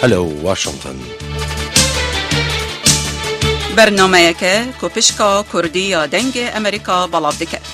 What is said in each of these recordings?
هەلو واشنطن بەرنامەیەکە کۆپشکا کوردی یا دەنگی ئەمریکا بەڵاو دەکات.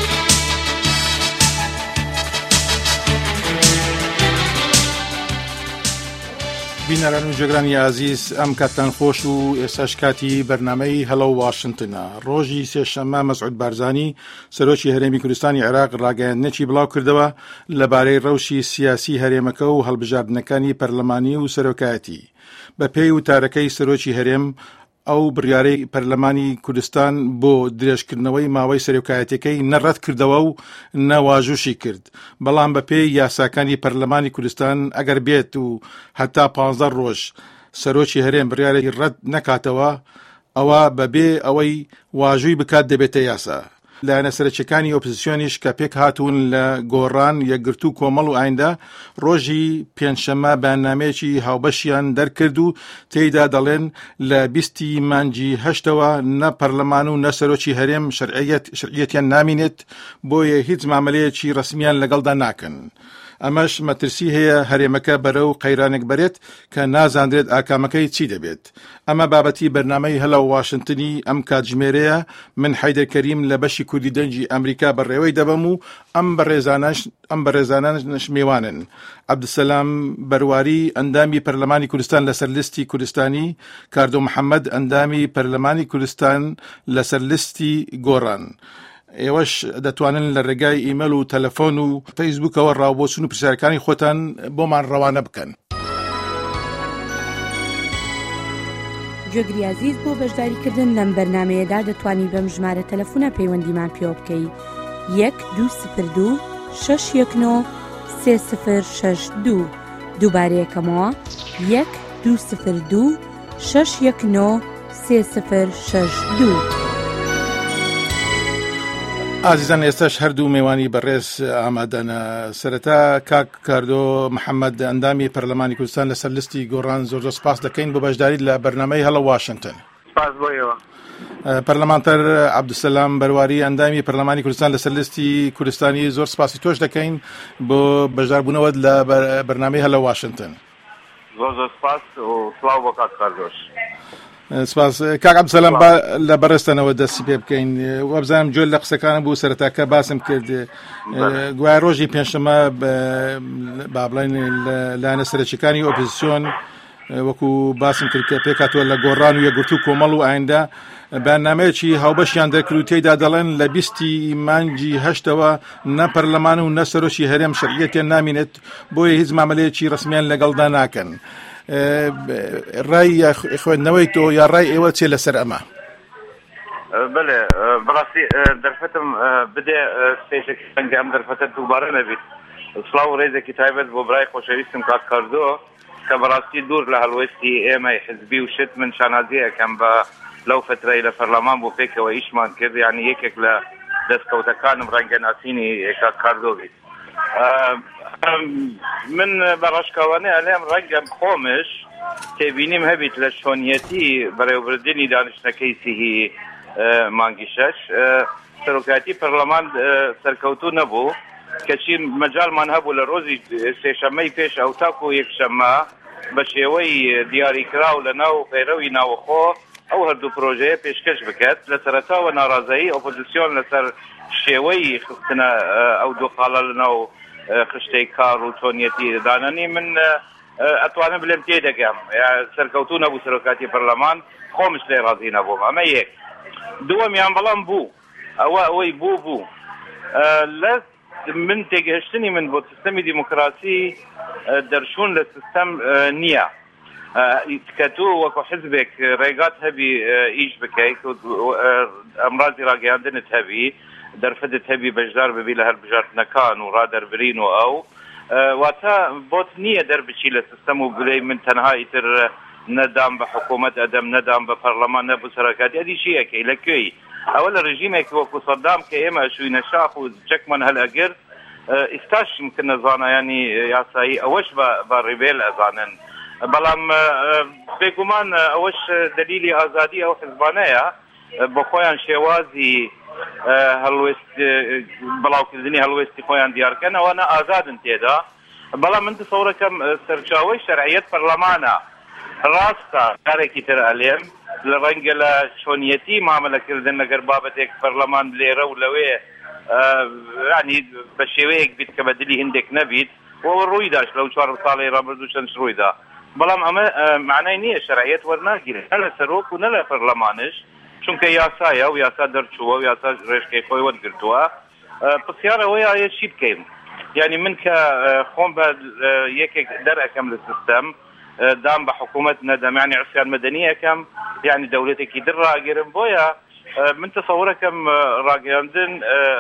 بینەران و جێگرانی عزیز ئەم کاتتان خۆش و ئێستاش کاتی بەرنامەی هەلو واشنتنە. ڕۆژی سێشەممە مەسعود بارزانی سەرۆکی هەرێمی کوردستانی عێراق ڕاگەیاندنێکی بڵاو کردەوە لەبارەی ڕەوشی سیاسی هەرێمەکە و هەڵبژاردنەکانی پەرلەمانی و سەرۆکایەتی. بە پێی وتارەکەی سەرۆکی هەرێم ئەو بڕیارەی پەرلەمانی کوردستان بۆ درێژکردنەوەی ماوەی سەرۆکایەتەکەی نەڕەت کردەوە و نەواژوشی کرد، بەڵام بە پێی یاساکانی پەرلەمانی کوردستان ئەگەر بێت و هەتا 15 ڕۆژ سەرۆکی هەرێم بڕیارێکی ڕەت نەکاتەوە، ئەوە بەبێ ئەوەی واژووی بکات دەبێتە یاسا. لایەنە سەرچەکانی ئۆپۆزیسیۆنیش کە پێک هاتوون لە گۆڕان یەکگرتوو کۆمەڵ و ئایندا ڕۆژی پێنجشەممە بەیاننامەیەکی هاوبەشیان دەرکرد و تێیدا دەڵێن لە 20 مانگی هەشتەوە نە پەرلەمان و نە سەرۆکی هەرێم شەرعیەتیان نامینێت، بۆیە هیچ مامەلەیەکی ڕسمیان لەگەڵدا ناکەن. ئەمەش مەترسی هەیە هەرێمەکە بەرەو قەیرانێک بەرێت کە نازاندرێت ئاکامەکەی چی دەبێت. ئەمە بابەتی بەرنامەی هەلو واشنتنی ئەم کاتژمێرەیە. من حەیدەر کەریم لە بەشی کوردی دەنجی ئەمریکا بەڕێوەی دەبم و ئەم بەڕێزانش میوانن: عەبدولسەلام بەرواری ئەندامی پەرلەمانی کوردستان لەسەر لیستی کوردستانی، کاردۆ محەممەد ئەندامی پەرلەمانی کوردستان لەسەر لیستی گۆڕان. ئێوەش دەتوانن لە ڕێگای ئیمەیل و تەلەفۆن و فەیسبووکەوە ڕاوبۆچون و پرسیارەکانی خۆتان بۆمان ڕەوانە بکەن. گوێگری عزیز، بۆ بەشداریکردن لەم بەرنامەیەدا دەتوانی بەم ژمارە تەلەفۆنە پەیوەندیمان پێوە بکەی: 1202 619 3062. دووبارەیەکەمەوە 1202 619 3062. ئازیزان، ئێستاش هەردوو میوانی بەڕێز ئامادەنە. سەرەتا کاک کاردۆ محەممەد ئەندامی پەرلەمانی کوردستان لەسەر لیستی گۆڕان زۆر سپاس دەکەین بۆ بەشداری لە بەرنامەی هەلو واشنتن. سپاس بۆیەوە. پەرلەمانتەر عەبدولسەلام بەرواری ئەندامی پەرلەمانی کوردستان لەسەر لیستی کوردستانی زۆر سپاسی تۆش دەکەین بۆ بەشداربوونەوەت لە بەرنامەی هەلو واشنتن. زۆر سپاس و سڵاو بۆ کاک کاردۆش. سپاس. کاک عەبدولسەلام، لە بەڕێستانەوە دەستی پێ بکەین. وەبزانم جۆل لە قسەکانم بوو سەرەتاکە باسم کرد، گوایە ڕۆژی پێنجشەممە با بڵێن لایەنە سەرچەکانی ئۆپۆزیسیۆن وەکو باسم کرد کە پێکاتوە لە گۆڕان و یەکگرتوو کۆمەڵ و ئایندا بەیاننامەیەکی هاوبەشیان دەرکرد و تێیدا دەڵێن لە 20 مانگی هەشتەوە نە پەرلەمان و نە سەرۆکی هەرێم شەرعیەتیان نامینێت، بۆیە هیچ مامەلەیەکی ڕسمیان لەگەڵدا ناکەن. ڕای خوێندنەوەی تۆ یا ڕای ئێوە چێ لەسەر ئەمە؟ بەڵێ، بەڕاستی دەرفەتم بدێ سێشێکی سەنگی ئەم دەرفەتە دووبارە نەبێت. سڵاو و ڕێزێکی تایبەت بۆ برای خۆشەویستم کاک کاردۆ کە بەڕاستی دوور لە هەڵوێستی ئێمەی حزبی و شت من شانازی ئەەکەم بە لەو فترەی لە پەرلەمان بۆ پێکەوە ئیشمان کرد، یعنی یەکێک لە دەستکەوتەکانم ڕەنگە ناسینی کاک کاردۆ بێت. من بەڕاشکاوانێ ئەلێم ڕەنگەم خۆمش تێبینیم هەبیت لە شۆنیەتی بەڕێوەبردننی دانیشتەکەی سیهی مانگی شەش سەرۆکایەتی پەرلەمان سەرکەوتوو نەبوو، کەچی مەجالمان هەبوو لە ڕۆژی سێشەممەی پێش ئەو تاکو و یەکشەممە بە شێوەی دیاریکراو لە ناو پەیرەوی ناوەخۆ ئەو هەردوو پرۆژەیە پێشکەش بکات. لە سەرەتاوە ناڕازایی ئۆپۆزیسیۆن لەسەر شێوەی خستنە ئەو دوو خاڵە لە ناو خشتەی کار و چۆنیەتی دانانی من ئەتوانم بلێم تێدەگەم سەرکەوتوو نەبوو سەرۆکاتی پەرلەمان، خۆمش لێ ڕازی نەبووم. ئەمە یەک. دووەمیان بەڵام بوو ئەوەی بوو لە من تێگەهشتنی من بۆ سیستەمی دیموکراسی دەرچوون لە سیستەم نییە کە تۆ وەکو حزبێک ڕێگات هەبی ئیش بکەیت، ئەمڕازی ڕاگەیاندنت هەبی، دەرفەتت هەبی بەشدار ببی لە هەر بژاردنەکان و ڕادەربرین و ئەو واتە بۆت نییە دەربچی لە سیستەم و بڵێ من تەنها ئیتر نەدام بە حکوومەت ئەدەم، نەدام بە پەرلەمان، نەبوو سەرۆکاتی. ئەدی چیەکەی لەکوێی؟ ئەوە لە ڕژیمێکی وەکو سەدام کە ئێمە شووینە شاخ و چەکمان هەلئەگر ئێستاش ممکن نەزانایانی یاسایی ئەوەش بە ڕێبێل ئەزانن، بەڵام بێگومان ئەوەش دلیلی ئازادی ئەو حزبانەیە بۆ خۆیان شێوازی بڵاوکردنی هەڵوێستی خۆیان دیارکەن، ئەوانە ئازادن تێدا بەڵام من دەسەوڕەکەم سەرچاوەی شەرعیەت پەرلەمانە ڕاستە کارێکی تر ئەلێم لە ڕەنگە لە چۆنیەتی مامەلەکردن لەگەر بابەتێک پەرلەمان لێرە و لەوێ ینی بە شێوەیەک بیت کە بە دلی هەندێک نەبیت وەوە ڕووی داشت لەو 4 ساڵی ڕابردوو چەند ڕوویدا بەڵام ئەمە معنای نییە شەرعیەت وەرناگیرێت نە لە سەرۆک و نە لە پەرلەمانش چونکە یاسایە و یاسا دەرچووە و یاسا ڕێژکەی خۆی وەرگرتووە پرسیارەوەی چی بکەین یعنی من کە خۆم بە یەکێک دەرەکەم لە سیستەم دام بە حکوومەت نەدەم یعنی عسیان مەدەنیەکەم یعنی دەوڵەتێکی در ڕاگەرم بۆیە من تەسەوڕەکەم ڕاگەاندن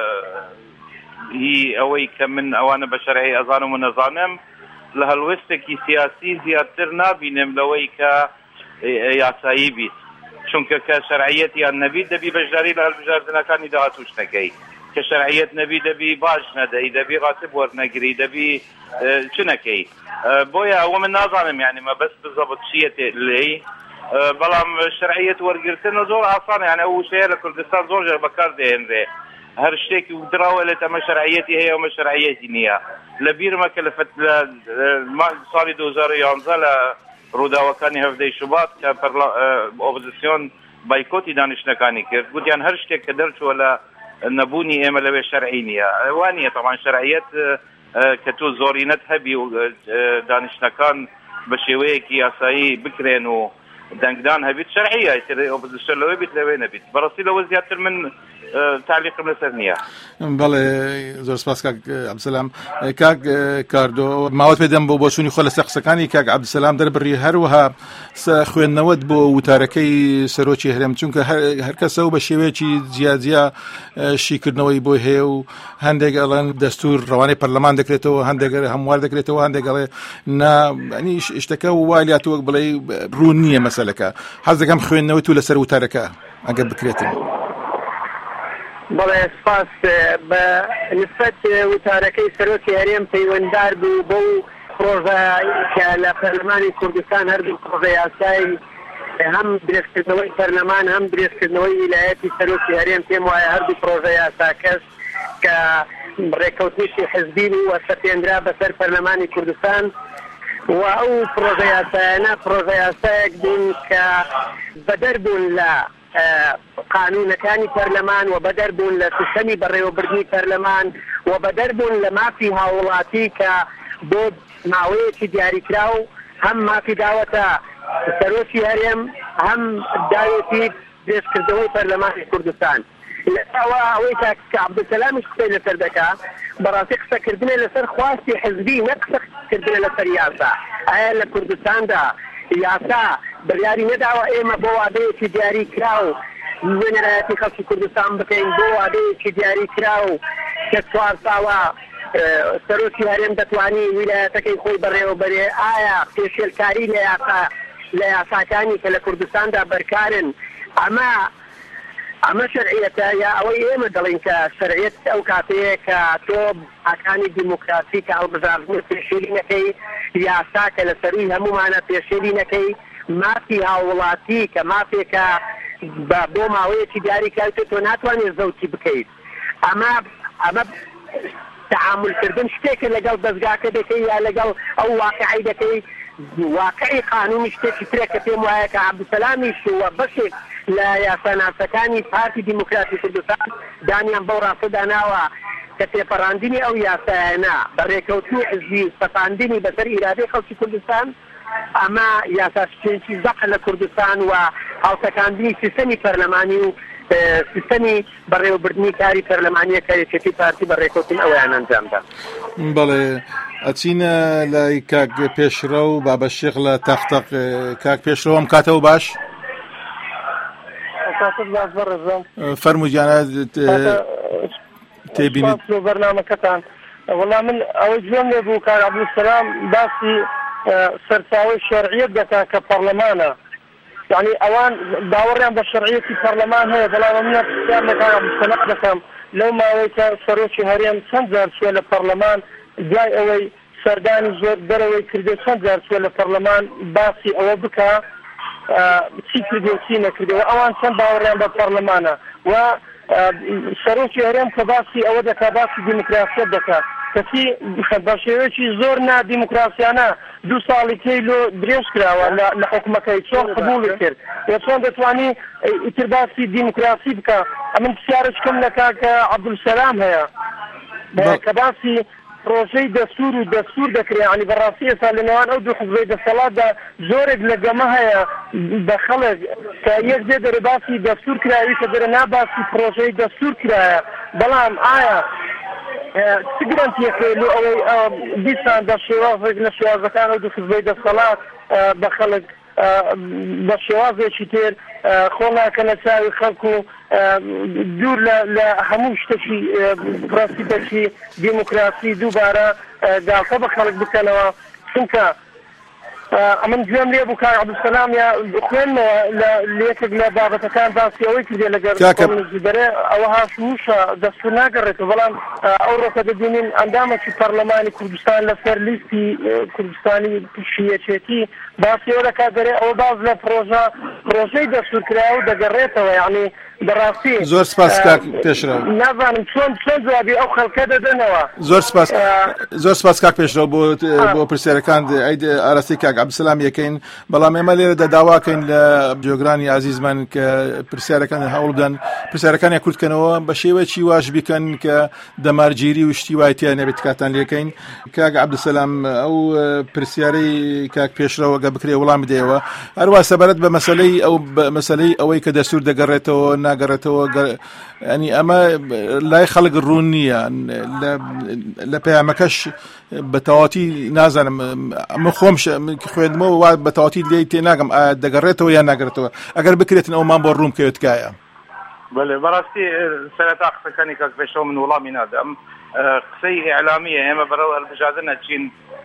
ئەوەی کە من ئەوانە بە شەرعی ئەزانم و نەزانم لە هەڵوێستێکی سیاسی زیاتر نابینم لەوەی کە یاسایی بیت چونکە کە شەرعیەتیان نەبیت دەبی بەشداری لە هەڵبژاردنەکانی داهاتوشتەکەی کە شەرعیەت نەبی دەبی باش نەدەی دەبی ڕاتب وەرنەگری دەبی چ نەکەی بۆیە ئەوە من نازانم یعنی مەبەست بزەبت چیەتێ لێی بەڵام شەرعیەت وەرگرتن زۆر ئاسانە یعنی ئەو شەیە لە کوردستان زۆر بەکار دێنرێ هەر شتێکی دراوە لێت ئەمە شەرعیەتی هەیە ئەمە شەرعیەتی نییە لە بیرمە کە لە ساڵی 2011 لە ڕووداوەکانی هەفتەی شوبات کە ئۆپۆزیسیۆن بایکۆتی دانیشتەکانی کرد گوتیان هەر شتێک کە دەرچووە لە نەبوونی ئێمە لەوێ شەرعی نییە وانە تەمان شەرعیەت کە تۆ زۆرینەت هەبی و دانیشتەکان بە شێوەیەکی یاسایی بکرێن و دەنگدان هەبیت شەرعیە ئۆپۆزیسیۆن لەوێ بیت لەوێ نەبیت بەڕاستی لەوە زیاتر من تعلیقم لەسەر نییە. بەڵێ زۆر سپاس کاک عەبدولسەلام. کاک کاردۆ ماوەت پێدەم بۆ بۆچوونی خۆ لەسەر قسەکانی کاک عەبدولسەلام دەربڕی هەروەها خوێندنەوەت بۆ وتارەکەی سەرۆکی هەرێم چونکە هەر کەسە و بە شێوەیەکی جیاجیا شیکردنەوەی بۆی هەیە و هەندێک ئەڵێن دەستور ڕەوانەی پەرلەمان دەکرێتەوە هەندێک هەموار دەکرێتەوە هەندێک ئەڵێ ینی شتەکە وای لاتووەک بڵێ ڕوون نییە مەسەلەکە حەز دەکەم خوێندنەوەی تو لەسەر وتارەکە ئەگەر بکرێتن. بەڵێ سپاس بە نسبەت وتارەکەی سەرۆکی هەرێم پەیوەنددار بوو بۆ پرۆژە کە لە پەرلەمانی کوردستان هەردوو پرۆژە یاسایی هەم درێژکردنەوەی پەرلەمان هەم درێژکردنەوەی ویلایەتی سەرۆکی هەرێم پێم وایە هەردوو پرۆژە یاساکەس کە ڕێکەوتنیشی حزبی و سەپێنرا بەسەر پەرلەمانی کوردستان و ئەو پرۆژە یاسایانە پرۆژە یاسایەک بوون کە بەدەربوون لە قانونەکانی پەرلەمان و بەدەربوون لە سیستەمی بەڕێوەبردنی پەرلەمان و بەدەربوون لە مافی هاوڵاتی کە بۆ ماوەیەکی دیاریکراو هەم مافی داوەتە سەرۆکی هەرێم هەم داوێتی درێژکردنەوەی پەرلەمانی کوردستان لەوە ئەوەی کە عەبدولسەلامیش قسەی لەسەر دەکا بەڕاستی قسەکردنە لەسەر خواستی حزبی نە قسەکردنە لەسەر یاسا ئایا لە کوردستاندا یاسا بڕیاری نەداوە ئێمە بۆ وادەیەکی دیاری کراو وێنەرایەتی خەڵکی کوردستان بکەین بۆ وادەیەکی دیاری کراو کە 4 ساڵە سەرۆکی هەرێم دەتوانی ویلایەتەکەی خۆی بەڕێوەبەرێ ئایا پێشێلکاری لە یاساکانی کە لە کوردستاندا بەرکارن ئەمە شەرعیەتە یا ئەوەی ئێمە دەڵێن کە شەرعیەت ئەو کاتەیە کە تۆ ئاکانی دیموکراسی کە هەڵبژاردن پێشێلی نەکەی یاسا کە لە سەروی هەمومانە پێشێلی نەکەی مافی هاوڵاتی کە مافێکە بۆ ماوەیەکی دیاری کاوتە تۆ ناتوانێت زەوتی بکەیت ئەمە تعاملکردن شتێکە لەگەڵ دەستگاکە دەکەی یا لەگەڵ ئەو واقعی دەکەی واقعی قانونی شتێکی ترە کە پێم وایە کە عەبدولسەلامیش وە بەشێک لە یاساناسەکانی پارتی دیموکراسی کوردستان دانیان بەو ڕاستەدا ناوە کە تێپەڕاندنی ئەو یاسایانە بە ڕێکەوتنی حزبی سەپاندنی بەسەر ئیرادەی خەڵکی کوردستان ئەمە یاساشتێکی زەق لە کوردستان و هەڵسەکاندنی سیستەمی پەرلەمانی و سیستەمی بەڕێوەبردنی کاری پەرلەمانیە کە یەکێتی پارتی بە ڕێکەوتن ئەویان ئەنجامدا. بەڵێ ئەچینە لای کاک پێشرە و بابەشێخ لە تەختەق. کاک پێشرەوە ئەم کاتەوە باش فەرمووی گیانە تێبینیت بەرنامەکەتان. وەڵا من ئەوەی گوێم لێ بوو کاک عەبدولسەلام باسی سەرچاوەی شەرعیەت دەکا کە پەرلەمانە یعنی ئەوان باوەڕیان بە شەرعیەتی پەرلەمان هەیە بەڵام منە پرسیار لە کاک عەبدولسەلام دەکەم لەو ماوەی کە سەرۆکی هەرێم چەند جار چووە لە پەرلەمان دوای ئەوەی سەردانی زۆر دەرەوەی کردێ چەند جار چووە لە پەرلەمان باسی ئەوە بکە چی کردێ چی نەکردەوە ئەوان چەند باوەڕیان بە پەرلەمانە و سەرۆکی هەرێم کە باسی ئەوە دەکا باسی دیموکراسیەت دەکات کەسی بە شێوەیەکی زۆر نادیموکراسیانە 2 ساڵی تێیلۆ درێژ کراوە لە حکومەکەی چۆن قبوڵی کرد و چۆن دەتوانی ئیتر باسی دیموکراسی بکە. ئەمن پرسیارشکەم لە کاکە عەبدولسەلام هەیە کە باسی پرۆژەی دەستور و دەستور دەکرێت، ینی بەڕاستی ئێستا لە نێوان ئەو دوو حزبەی دەسەڵاتدا زۆرێک لە گەمە هەیە بە خەڵک کە یەک دێ دەرێ باسی دەستور کراوی کە دەرە ناباسی پرۆژەی دەستور کرایە. بەڵام ئایا چ گرنتیەکەی لە ئەوەی بیستان دە شێوازێک لە شێوازەکان ئەو دوو حزبەی دەسەڵات بە خەڵک بە شێوازێکی تر خۆڵاکەنە چاوی خەڵک و دوور لە هەموو شتێکی پرەنسیپێکی دیموکراسی دووبارە گاڵتە بە خەڵک بکەنەوە. چونکە ئەمن گوێم لێ بوو کاک عەبدولسەلام یا خوێنەوە لە یەکێک لە بابەتەکان باسی ئەوەی کردێ لەگەر دەرێ ئەوە هاشوشە دەستور ناگەڕێتەوە. بەڵام ئەو ڕۆکە دەبینین ئەندامێکی پەرلەمانی کوردستان لەسەر لیستی کوردستانی پیشیەکێتی باسی ئەوە دەکات دەرێ ئەوە باز لە پرۆژەی دەستورکراوە دەگەڕێتەوە. یعنی بەڕاستی زۆر سپاس کاک پێشرەو، نازانم چۆن جوابی ئەو خەڵکە دەدەنەوە. زۆر سپاس کاک پێشرەو بۆ پرسیارەکان ئاراستی کاک عەبدولسەلام یەکەین. بەڵام ئێمە لێرە داواکەین لە جۆگرانی عەزیزمان کە پرسیارەکان هەوڵ بدەن پرسیارەکانی کورتکەنەوە بە شێوەیەکی واش بیکەن کە دەمارگیری و شتی وای تیان نەبێت کاتان لێکەین. کاک عەبدولسەلام ئەو پرسیارەی کاک پێشرەوە گە بکرێ وەڵام بدەیەوە هەروە سەبارەت بە مەسەلەی ئەوەی کە دەستور دەگەڕێتەوە ناگەڕێتەوە، ینی ئەمە لای خەڵک ڕوون نییە. لە پەیامەکەش بە تەواوەتی نازانم ئەمە خۆم خوێندمەوە وا بە تەواوەتی لێی تێناگەم دەگەڕێتەوە یان ناگەڕێتەوە. ئەگەر بکرێتن ئەومان بۆ ڕوون بکەوێت تکایە. بەڵێ بەڕاستی سەرەتا قسەکانی کاک پێشەوە من وەڵامی نادەم. قسەی ئیعلامیە ئێمە بەرەو هەڵبژاردن نەچین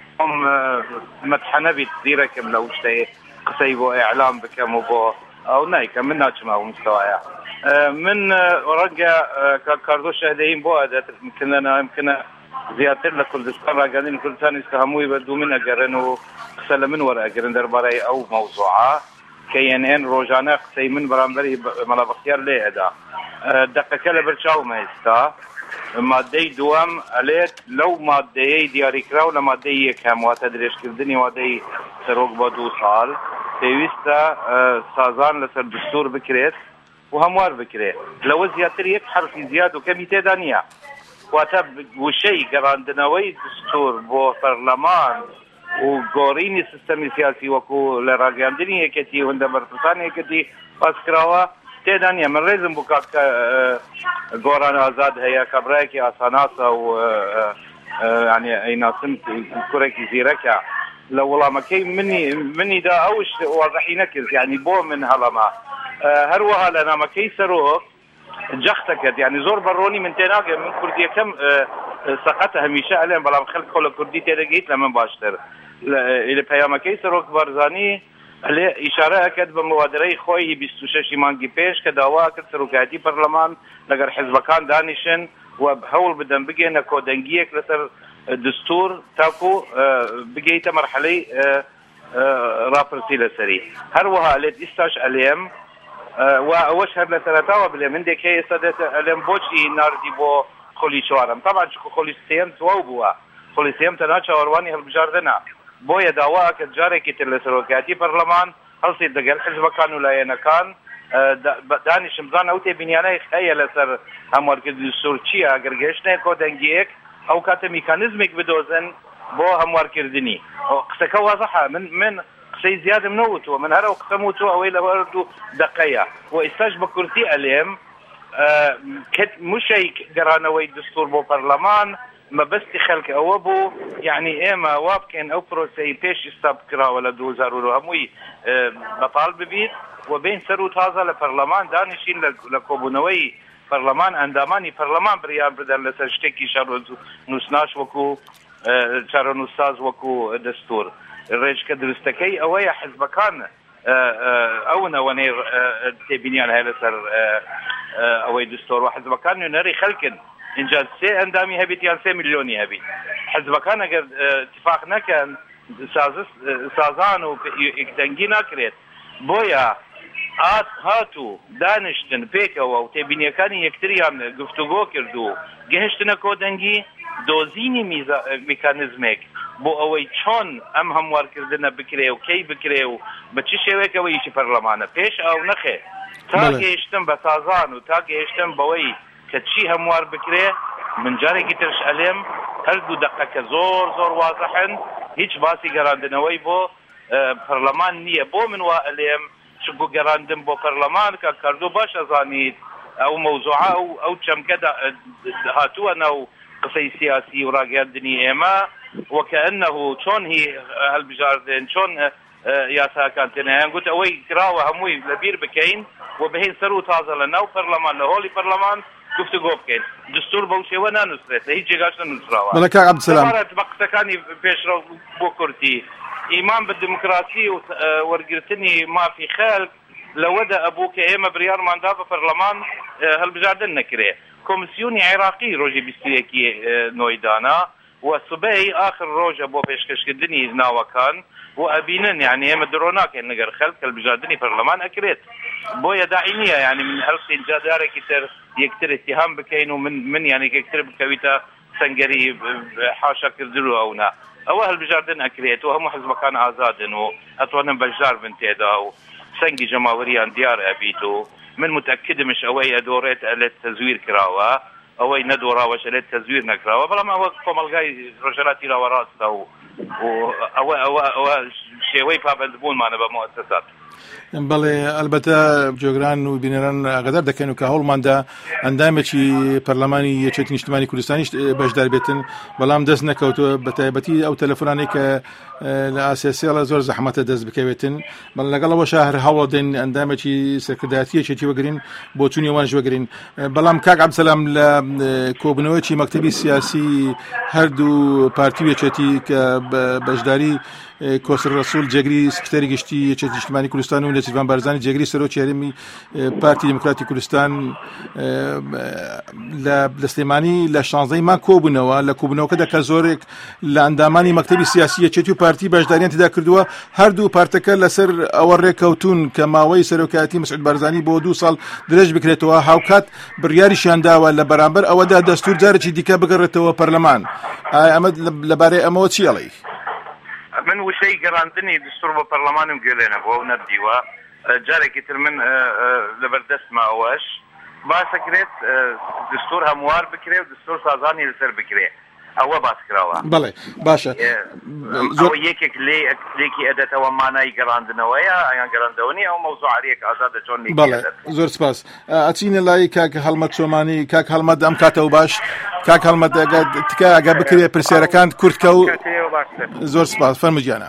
مەتحە نەبیت زیرەکەم لەو شتەیە قسەی بۆ ئیعلام بکەم و بۆ ئەو نایکە من ناچم ئەو مستەوایە. من ڕەنگە کاردۆ شەهدەیم بۆ ئەدەت يمكن زیاتر لە کوردستان ڕاگەاندنی کوردستانی ئێستا هەمووی بە دوو من ئەگەڕێن و قسە لە من وەرئەگرن دەربارەی ئەو مەوزوعە کە CNN ڕۆژانە قسەی من بەرامبەری مەلا بەختیار لێ ئەدا. دەقەکە لە بەرچاومە ئێستا مادەی دووەم ئەلێت لەو مادەیەی دیاریکراو لە مادەی یەکەم واتە درێژکردنی وادەی سەرۆک بە 2 ساڵ پێویستە سازان لەسەر دستور بکرێت و هەموار بکرێت. لەوە زیاتر یەک حرفی زیاد و کەمی تێدا نییە. واتە وشەی گەڕاندنەوەی دستور بۆ پەرلەمان و گۆڕینی سیستەمی سیاسی وەکو لە ڕاگەاندنی یەکێتی هەندە بەرپرسانی یەکێتی باسکراوە تێدا نییە. من ڕێزم بوو کاکە گۆڕان ئازاد هەیە کە برایەکی ئاساناسە و ینی ئەیناسم کوڕێکی زیرەکە لە وەڵامەکەی منیدا ئەوش وازەحی نەکرد، یعنی بۆ من هەڵەما. هەروەها لە نامەکەی سەرۆک جەختەکرد، یعنی زۆر بەڕۆنی من تێناگەم. من کوردیەکەم سەقەتە هەمیشە ئەلێم، بەڵام خەڵک خۆ لە کوردی تێدەگەیت لە من باشتر. لە پەیامەکەی سەرۆک بارزانی لێ ئیشارە ئەکرد بە مبادرەی خۆی 26 مانگی پێش کە داوا کرد سەرۆکایەتی پەرلەمان لەگەر حیزبەکان دانیشن و هەوڵ بدەن بگێنە کۆدەنگیەک لەسەر دستور تاکو بگەیتە مەرحەلەی ڕاپرسی لەسەری. هەروەها لێت ئیستاش ئەلێم و ئەوەش هەر لە سەرەتاوە بڵێ من دێکە ئێستا دێت ئەلێم بۆچی ناردی بۆ خۆلی چوارەم. تەمان چکو خۆلی سێم تواو بووە، خۆلی سێم تەنها چاوەڕوانی هەڵبژاردنە. بۆیە داوا کە جارێکی تر لە سەرۆکایەتی پەرلەمان هەڵسێت لەگەڵ حیزبەکان و لایەنەکان دانیشم بزان ئەو تێبینیانەی هەیە لەسەر هەموارکردنی دستور چییە. ئەگەر گەیشتنێک کۆدەنگیەک ئەو کاتە میکانیزمێک بدۆزن بۆ هەموارکردنی. قسەکە وازەحە. من قسەی زیادم نەوتووە، من هەرەو قسەم وتووە ئەوەی لە وەردوو دقەیە و ئێستاش بە کورتی ئەلێم موشەی گەڕانەوەی دستور بۆ پەرلەمان مەبەستی خەڵک ئەوە بوو، یعنی ئێمە وا بکەین ئەو پرۆسەی پێش ئێستا بکراوە لە 2000 هەمووی بەتاڵ ببیت و بین سەر و تازە لە پەرلەمان دانیشین لە کۆبوونەوەی پەرلەمان ئەندامانی پەرلەمان بریان بدەن لەسەر شتێکی شارۆنووسناش وەکو چارەنووساز وەکو دەستور. ڕێژکە دروستەکەی ئەوەیە حیزبەکان ئەو نەوەنەی تێبینیان هەیە لەسەر ئەوەی دستور و حیزبەکان نوێنەری خەڵکن. اینجا 3 ئەندامی هەبیت یان 3 میلیۆنی هەبیت. حیزبەکان ئەگەر اتفاق نەکەن سازان و یەکدەنگی ناکرێت. بۆیە هاتوو دانیشتن پێکەوە و تێبینیەکانی یەکتریان گفتوگۆ کرد و گەهشتنە کۆدەنگی دۆزینی میکانیزمێک بۆ ئەوەی چۆن ئەم هەموارکردنە بکرێ و کەی بکرێ و بە چ شێوەیەکەوە ئیشی پەرلەمانە پێش ئەو نەخێ تا گەیشتم بە سازان و تا گەیشتم بەوەی کە چی هەموار بکرێ من جارێکی ترش ئەلێم هەردوو دەقەکە زۆر زۆر وازەحن هیچ باسی گەڕاندنەوەی بۆ پەرلەمان نییە بۆ من وا ئەلێم چگو گەڕاندن بۆ پەرلەمان کە کردو باش ئەزانیت ئەو مەوزوعە ئەو چەمکە هاتووە نەو قسەی سیاسی و ڕاگەاندنی ئێمە وەکەئەنەهو چۆن هی هەڵبژاردن چۆن یاساکان تێنیان گوت ئەوەی کراوە هەمووی لەبیر بکەین و بهێن سەر و تازە لە ناو پەرلەمان لە هۆڵی پەرلەمان گفتوگۆ بکەین دستور بەو شێوە نانووسرێت لە هیچ جێگاش نەنووسراوە بەڵێ کاک عەبدولسەلام بە قسەکانی پێشڕەو بۆ کورتی ئیمان بە دموکراسی و وەرگرتنی مافی خەڵک لەوەدا ئەبوو کە ئێمە بڕیارماندا بە پەرلەمان هەڵبژاردن نەکرێ کۆمسیۆنی عێراقی ڕۆژی 21 نۆیدانا و سبەی آخر ڕۆژە بۆ پێشکەشکردنی ناوەکان و ئەبینن یعنی ئێمە درۆ ناکەین لەگەر خەڵک هەڵبژاردنی پەرلەمان ئەکرێت بۆیە داعی نییە یعنی من هەڵسین جادارێکی تر یەکتر اتهام بکەین و من یعنی یەکتر بکەویتە سەنگەری حاشاکردن و ئەونا ئەوە هەڵبژاردن ئەکرێت و هەموو حزبەکان ئازادن و ئەتوانن بەشدار بن تێدا و سەنگی جەماوەریان دیار ئەبیت و من متأكدمش ئەوەی ئەدۆڕێت ئەلێت تەزویر کراوە ئەوەی نەدۆڕاوەش ئەلێت تەزویر نەکراوە بەڵام ئەوە کۆمەلگای ڕۆژهەلاتی ڕاوەڕاستە و ئەوە شێوەی پابەندبوونمانە بە مؤسسات بەڵێ ئەلبەتە جۆگران و بینەران ئاگادار دەکەن و کە هەوڵماندا ئەندامێکی پەرلەمانی یەکێتی نیشتیمانی کوردستانیش بەشدار بێتن بەڵام دەست نەکەوتووە بە تایبەتی ئەو تەلەفۆنانەی کە لە ئاسیاسیاڵە زۆر زەحمەتە دەست بکەوێتن بەڵام لەگەڵەوەشە هەر هەوڵ دێن ئەندامێکی سەرکردایەتی یەکێتی وەگرین بۆ چوونی ئەوانش وەگرین بەڵام کاک عەبدولسەلام لە کۆبنەوەیەکی مەکتەبی سیاسی هەردوو پارتی و یەکێتی کە بەشداری کۆسر ڕەسوول جێگری سکرتەری گشتی یەکێتی نیشتیمانی کوردستان و نەچیروان بارزانی جێگری سەرۆکی هەرێمی پارتی دموکراتی کوردستان لە سلێمانی لە 16 مان کۆبوونەوە لە کۆبوونەوەکەدا کە زۆرێک لە ئەندامانی مەکتەبی سیاسی یەکێتی و پارتی بەشداریان تێدا کردووە هەردوو پارتەکە لەسەر ئەوە ڕێکەوتون کە ماوەی سەرۆکایەتی مسعود بارزانی بۆ 2 ساڵ درێژ بکرێتەوە هاوکات بڕیاریشیان داوە لە بەرامبەر ئەوەدا دەستور جارێکی دیکە بگەڕێتەوە پەرلەمان ئەمە لەبارەی ئەمەوە چی ئەڵێی من وشەی گەڕاندنی دستور بە پەرلەمانم گوێلێنە بۆ نەبدیوە جارێکی تر من لەبەردەستمە ئەوەش باسەکرێت دستور هەموار بکرێ و دستور سازانی لەسەر بکرێ ئەوە باس کراوە بەڵێ باشە ئەوە یەکێک لێکی ئەدەتەوە مانای گەڕاندنەوەیە ئەیان گەڕاندەوەنی ئەو مەوزوعارێک ئازادە چۆن بەڵێ زۆر سپاس ئەچینە لای کاک هەڵمەت چۆمانی کاک هەڵمەت ئەم کاتەوە باش کاک هەڵمەت تکە ئەگە بکرێ پرسیارەکان کورتکە و زۆر سپاس فەرموویانە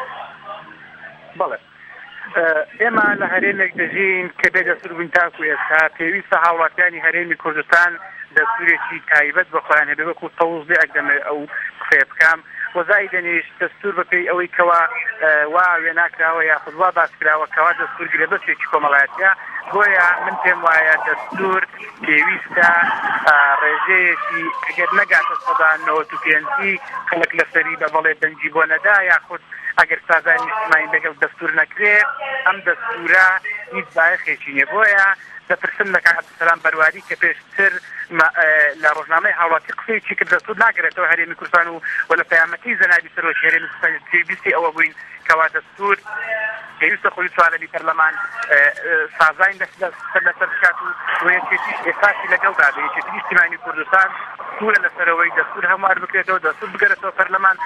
بەڵێ ئێمە لە هەرێمێک دەژین کە بێ دەستور بووین تاکو ئێستا پێویستە هاوڵاتیانی هەرێمی کوردستان دەستورێکی تایبەت بە خۆیان هەبێ وەکو تەوز لێ ئەگەمێ ئەو قسەیە بکەم وەزای دەنیشت دەستور بەپێی ئەوەی کەوا وا وێ ناکراوە یاخود وا باس کراوە کەوا دەستور گرێ بەسێکی کۆمەڵایەتیە بۆیە من پێم وایە دەستور پێویستە ڕێژەیەکی ئەگەر نەگاتە سەدا 95 خەڵک لەسەری بە بەڵێ دەنجی بۆ نەدا یاخود ئەگەر سازای نیشتیمانی لەگەڵ دەستور نەکرێ ئەم دەستورە هیچ بایەخێکی نییە بۆیە دەپرسم لە کاک عەبدولسەلام بەرواری کە پێشتر لە ڕۆژنامەی هاوڵاتی قسەیەکی کرد دەستور ناگرێتەوە هەرێمی کوردستان و لە پەیامەتی زەنابی سەرۆکی هەرێمی کوردستان پێویستی ئەوە بووین کەوا دەستور پێویستە خۆی چوارەمی پەرلەمان سازاین لەسەر بکات و یەکێتیش ئێساسی لەگەڵدا بێ یەکێتی نیشتیمانی کوردستان سوورە لەسەرەوەی دەستور هەموار بکرێتەوە دەستور بگەرێتەوە پەرلەمان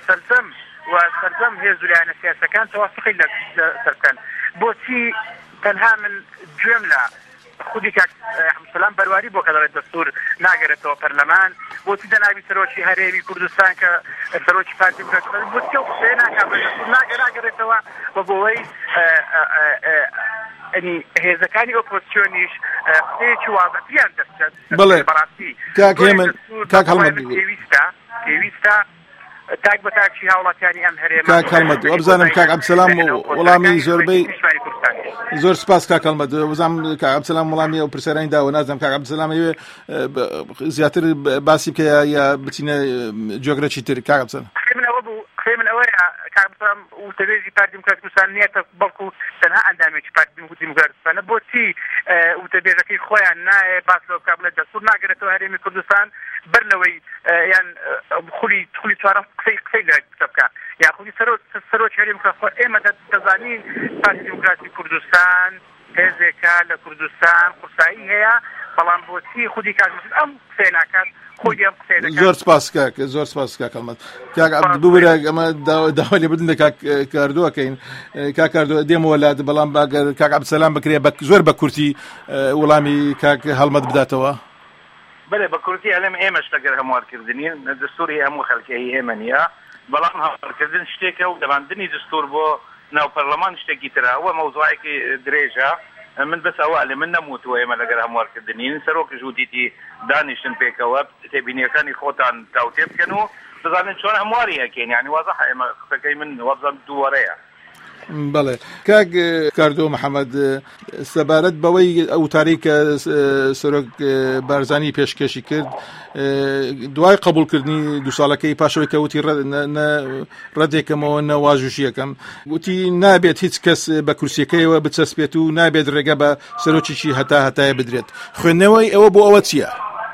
و سەردەم هێز و لایەنە سیاسەکان تەوافقی لەسەرکەن بۆچی تەنها من گوێم لە خودی کاک عەبدولسەلام بەرواری بۆ کە دەڵێت دەستور ناگەرێتەوە پەرلەمان بۆچی جەنابی سەرۆکی هەرێمی کوردستان کە سەرۆکی پارتی دموکراتی بۆچی ئەو قسەیە ناکات دەستور ناگەرێتەوە بە بۆەوەی هێزەکانی ئۆپۆزیسیۆنیش قسەیەکی واضحیان دەستێت بەڵێ کاک هەڵمەت پێویستە تاک بە تاکشی هاوڵاتیانی ئەم هەرێمە کاک هەڵمەت وەبزانم کاک عەبدولسەلام وەڵامی زۆربەی زۆر سپاس کاک هەڵمەت وەزانم کاک عەبدولسەلام وەڵامی ئەو پرسیارانی داوە نازانم کاک عەبدولسەلام ئەوێ زیاتر باسی بکە یا بچینە جۆگرەکی تر کاک عەبدولسەلام قسەی من ئەوەیە کابرام وتەبێژی پارتی دموکراتی کوردستان نیەتە بەڵکو تەنها ئەندامێکی پارتی دموکراتی کوردستانە بۆچی وتەبێژەکەی خۆیان نایە باس لەو کابل لە دەستور ناگرێتەوە هەرێمی کوردستان بەر لەوەی یان خولی چوارەم قسەی لە بکە یا خولی سەرۆکی هەرێمی کوردستان ئێمە دەزانین پارتی دموکراتی کوردستان هێزێکە لە کوردستان قورسایی هەیە بەڵام بۆچی خودی کاژمەسعود ئەم قسەی ناکات زۆر سپاس کاکەڵمەت کاک ببرە ئەمە داوا لێ بدن لە کاک کاردووەکەین کاک کاردووە دێمە وەلات بەڵام باگەر کاک عەبدولسەلام بکرێ زۆر بە کورتی وەڵامی کاک هەڵمەت بداتەوە. بەڵێ بە کورتی ئەلێم ئێمەش لەگەر هەموارکردنین دەستوری هەموو خەڵکەی ئێمە نییە بەڵام هەموارکردن شتێکە و دەباندنی دەستور بۆ ناو پەرلەمان شتێکی ترە ئەوە مەوزوعێکی درێژە من بس ئەوە من نەموتوە ئێمە لەگەر هەموارکردنین سەرۆکیش وتیتی دانیشتن پێکەوە تێبینیەکانی خۆتان تاوتێ بکەن و بزانن چۆن هەمواری ئەکەین یعنی وازەح ئێمە قسەکەی من وەبزەم دووەرەیە. بەڵێ کاک کاردۆ محەممەد سەبارەت بەوەی ئەوتاری کە سەرۆک بارزانی پێشکەشی کرد دوای قبولکردنی دو ساڵەکەی پاشەوەی کەوتی ڕەدێکەمەوە نەواژوشیەکەم وتی نابێت هیچ کەس بە کورسیەکەیەوە بچەسبێت و نابێت ڕێگە بە سەرۆکیشی هەتایە بدرێت خوێندنەوەی ئەوە بۆ ئەوە چییە؟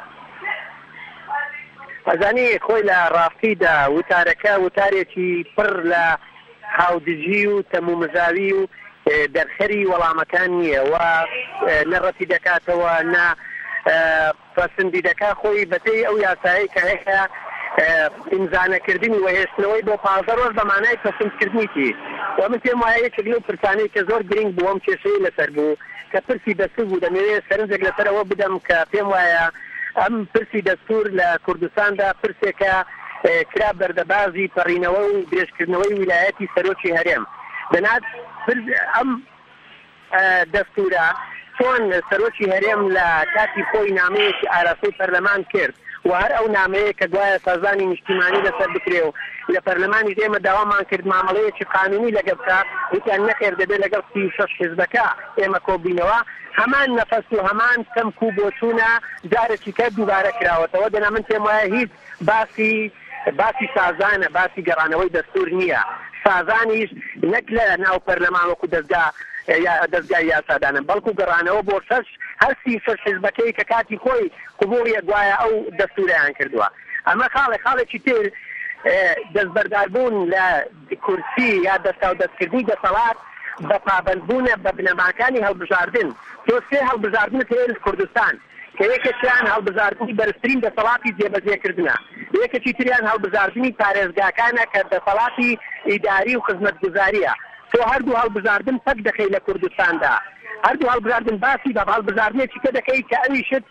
ئەزانی خۆی لە ڕاستیدا وتارەکە وتارێکی پڕ لە هاودژی و تەمومزاوی و دەرخەری وەڵامەکان نییە و نەڕەتی دەکاتەوە نە پەسەندی دەکات خۆی بەپێی ئەو یاسایی کە هەیە ئیمزانەکردنی و هێشتنەوەی بۆ 15 ڕۆژ بەمانای پەسەندکردنیتی و من پێم وایە یەکێک لەو پرسانەی کە زۆر گرنگ بووم کێشەی لەسەر بوو کە پرسی دەستور بوو دەمەوێت سەرنجێک لەسەرەوە بدەم کە پێم وایە ئەم پرسی دەستور لە کوردستاندا پرسێکە کرا بەردەبازی پەڕینەوە و درێژکردنەوەی ویلایەتی سەرۆکی هەرێم دەنات ئەم دەستورە چۆن سەرۆکی هەرێم لە کاتی خۆی نامەیەکی ئاراستەی پەرلەمان کرد و هەر ئەو نامەیە کە دوایە سازانی نیشتیمانی لەسەر بکرێ و لە پەرلەمانی ئێمە داوامان کرد مامەڵەیەکی قانونی لەگەڵ بکات وتیان نەخێر دەبێت لەگەڵ 36 حیزبەکە ئێمە کۆبینەوە هەمان نەفەس و هەمان تەمک و بۆچوونە جارێکی کە دووبارە کراوەتەوە دەنا من پێم وایە هیچ باسی سازانە باسی گەڕانەوەی دەستور نییە سازانیش نەک لە ناو پەرلەمان وەکو دەستگای یاسادانە بەڵکو گەڕانەوە بۆ هەر 36 حیزبەکەی کە کاتی خۆی قبوڵی گوایە ئەو دەستوریان کردووە ئەمە خاڵێکی تر دەستبەرداربوون لە کورسی یا دەستکردنی دەسەڵات بە پابەندبوونە بە بنەماکانی هەڵبژاردن تۆ سێ هەڵبژاردنت هەیە لە کوردستان کە یەکێکیان هەڵبژاردننی بەرزترین دەسەڵاتی جێبەجێکردنە یەکێکی تریان هەڵبژاردننی پارێزگاکانە کە دەسەڵاتی ئیداری و خزمەتگوزاریە تۆ هەردوو هەڵبژاردن پەک دەکەی لە کوردستاندا هەردوو هەڵبژاردن باسی بە هەڵبژاردنێکی کە دەکەی کە ئەویشت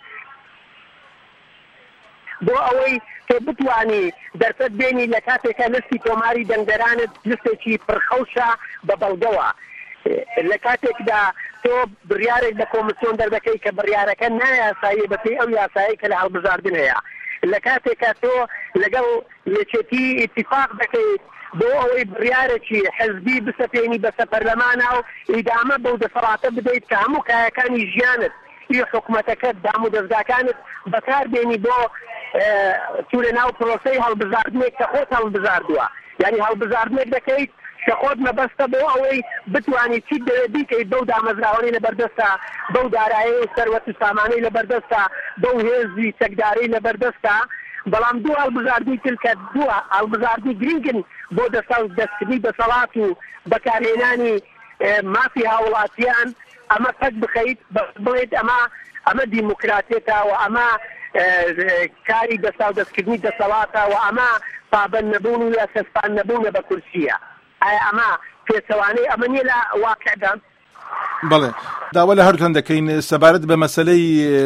بۆ ئەوەی تۆ بتوانی دەرفەت بێنی لە کاتێکە لستی تۆماری دەنگدەرانت لستێکی پڕخەوشە بە بەڵگەوە لە کاتێکدا تۆ بڕیارێک لە کۆمسیۆن دەردەکەی کە بڕیارەکە نایاسایی بەپێی ئەو یاسایی کە لە هەڵبژاردن هەیە لە کاتێکە تۆ لەگەڵ یەکێتی ئیتیفاق دەکەیت بۆ ئەوەی بڕیارێکی حزبی بسەپێنی بەسە پەرلەمانە و ئیدامە بەو دەسەڵاتە بدەیت کە هەموو کایەکانی ژیانت حکوومەتەکەت دام و دەستگاکانت بەکاربێنی بۆ توورە ناو پرۆسەی هەڵبژاردنێک کە خۆت هەڵبژاردووە یعنی هەڵبژاردنێک دەکەیت کە خۆت مەبەستە بۆ ئەوەی بتوانیت چیت دەوێت بیکەیت بەو دامەزراوەی لەبەردەستە بەو دارایی و سەروەت و سامانەی لەبەردەستە بەو هێزی چەکداری لەبەردەستە بەڵام دوو هەڵبژاردنی تر کە دوو هەڵبژاردنی گرنگن بۆ دەستکردنی دەسەڵات و بەکارهێنانی مافی هاوڵاتیان ئەمە پەک بخەیت بڵێت ئەمە دیموکراتێتە و ئەمە کاری دەستکردنی دەسەڵاتە و ئەمە پابەند نەبوون و یا سەسپان نەبوونە بە کورسیە ئایا ئەمە پێچەوانەی ئەمە نیە لە واقعدا؟ بەڵێ داوا لە هەردووان دەکەین سەبارەت بە مەسەلەی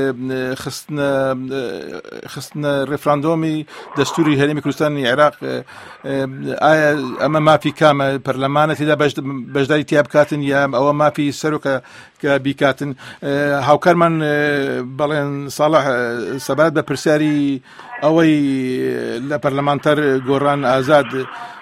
خستنە ڕێفراندۆمی دەستوری هەرێمی کوردستانی عێراق ئایا ئەمە مافی کامە پەرلەمانە تێدا بەشداری تیا بکاتن یا ئەوە مافی سەرۆکە کە بیکاتن هاوکارمان بەڵێن ساڵح سەبارەت بە پرسیاری ئەوەی لە پەرلەمانتەر گۆڕان ئازاد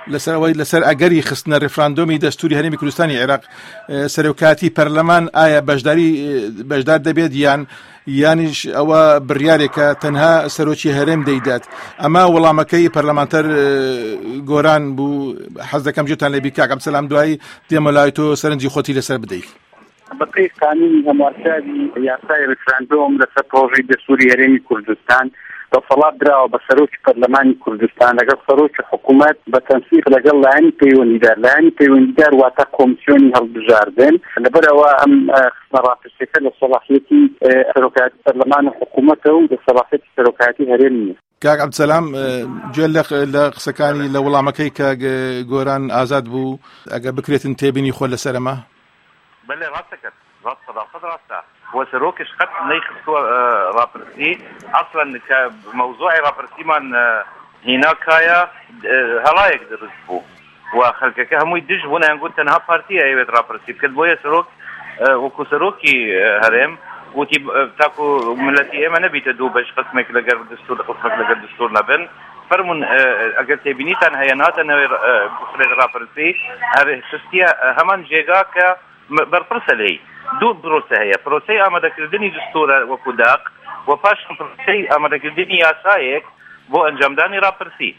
لەسەر ئەگەری خستنە ڕێفراندۆمی دەستوری هەرێمی کوردستانی عێراق سەرۆکاتی پەرلەمان ئایا بەشدار دەبێت یانیش ئەوە بڕیارێکە تەنها سەرۆکی هەرێم دەیدات. ئەمە وەڵامەکەی پەرلەمانتەر گۆران بوو. حەز دەکەم جێتان لێبی کاک عەبدولسەلام دوایی دێمە لای تۆ سەرنجی خۆتی لەسەر بدەیت. بەقەی قانونی هەموارکاری یاسای ڕفراندۆم لەسەر پرۆژەی دەستوری هەرێمی کوردستان دەسەڵات درراوە بە سەرۆکی پەرلەمانی کوردستان لەگەڵ سەرۆکی حکوومەت بە تەنسیق لەگەڵ لایەنی پەیوەندیدار واتە کۆمیسیۆنی هەڵبژاردن. لەبەرەوە ئەم خستنە ڕاپرسیەکە لە سەڵاحیەتی سەرۆکایەتی پەرلەمان و حکوومەتەوە و لە سەڵاحیەتی سەرۆکایەتی هەرێم نییە. کاک عەبدولسەلام گوێ لە قسەکانی لە وەڵامەکەی کە گۆران ئازاد بوو ئەگە بکرێتن تێبینی خۆ لەسەرەمە. بله ڕاستەکەت ڕاستە وسروكش قد نيخصوا رابرسي اصلا كموضوع رابرسيمان هناك هيا هلا يقدر يسبو وخلكك هم يدج هنا نقول تنها بارتي اي رابرسي كدبويا سروك وكو سروكي هرم وتي تاكو ملتي اما نبي تدو باش قسمك لقر دستور قسمك لقر دستور نبن فرمون اگر تبينيتان هياناتن بخرج رابرسي هر سستيا همان جيغاك برپرسه لي دو بروسه هي بروسه آماده کردنی دستور و کوداق و پاش بروسه آماده کردنی یاسایک بو انجام دانی راپرسی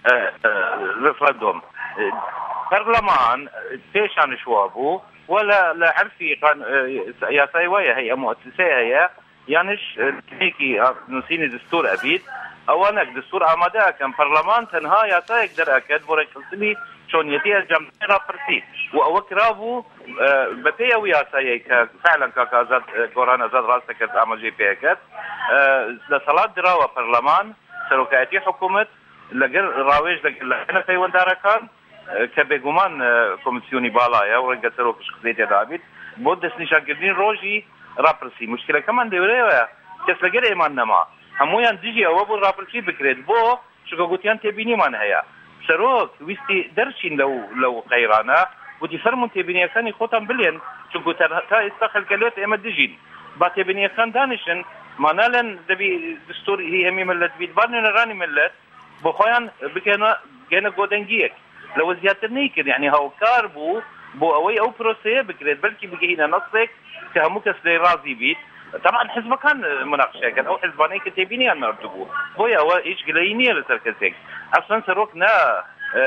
رفراندوم برلمان پیشان شوابو ولا لعرفي ياساي ويا هي مؤسسه هي يانش تيكي نسيني دستور ابيد اوانك دستور آماده كان برلمان تنها ياسايك در اكد بورك خلصلي شون يتي الجمع رابرسي واوكرابو بتي وياساي فعلا كازات كورانا زاد راسك عمل جي بيكت لصلاه دراوه برلمان سروكاتي حكومه لقر راويج لنا في ونداركان كبيغومان كوميسيوني بالايا ورقه سروك شخصيتي دابيد بودس نشاكدين روجي رابرسي مشكله كمان دوريا كس لقر ايمان نما همويان ديجي او ابو رابرسي بكريت بو شو قوتيان تبيني من هيا سروك ويستي درشين لو قيرانا ودي فرمون تبيني كان خوتن بلين شو تا استخل كلوت اما ديجين با تبيني كان دانشن مانالن دبي دستور هي همي ملت بيت بارن راني ملت بخويان بكنا جنا غودنجيك لو زياده نيكر يعني هاو كاربو بو اوي او بروسيه بكريت بلكي بقينا نصك كهموك سلي راضي بيت طبعا حزب كان مناقشه كان او حزباني كتبيني ان مرتبو بويا هو ايش قلينيه لسركتك اصلا سروكنا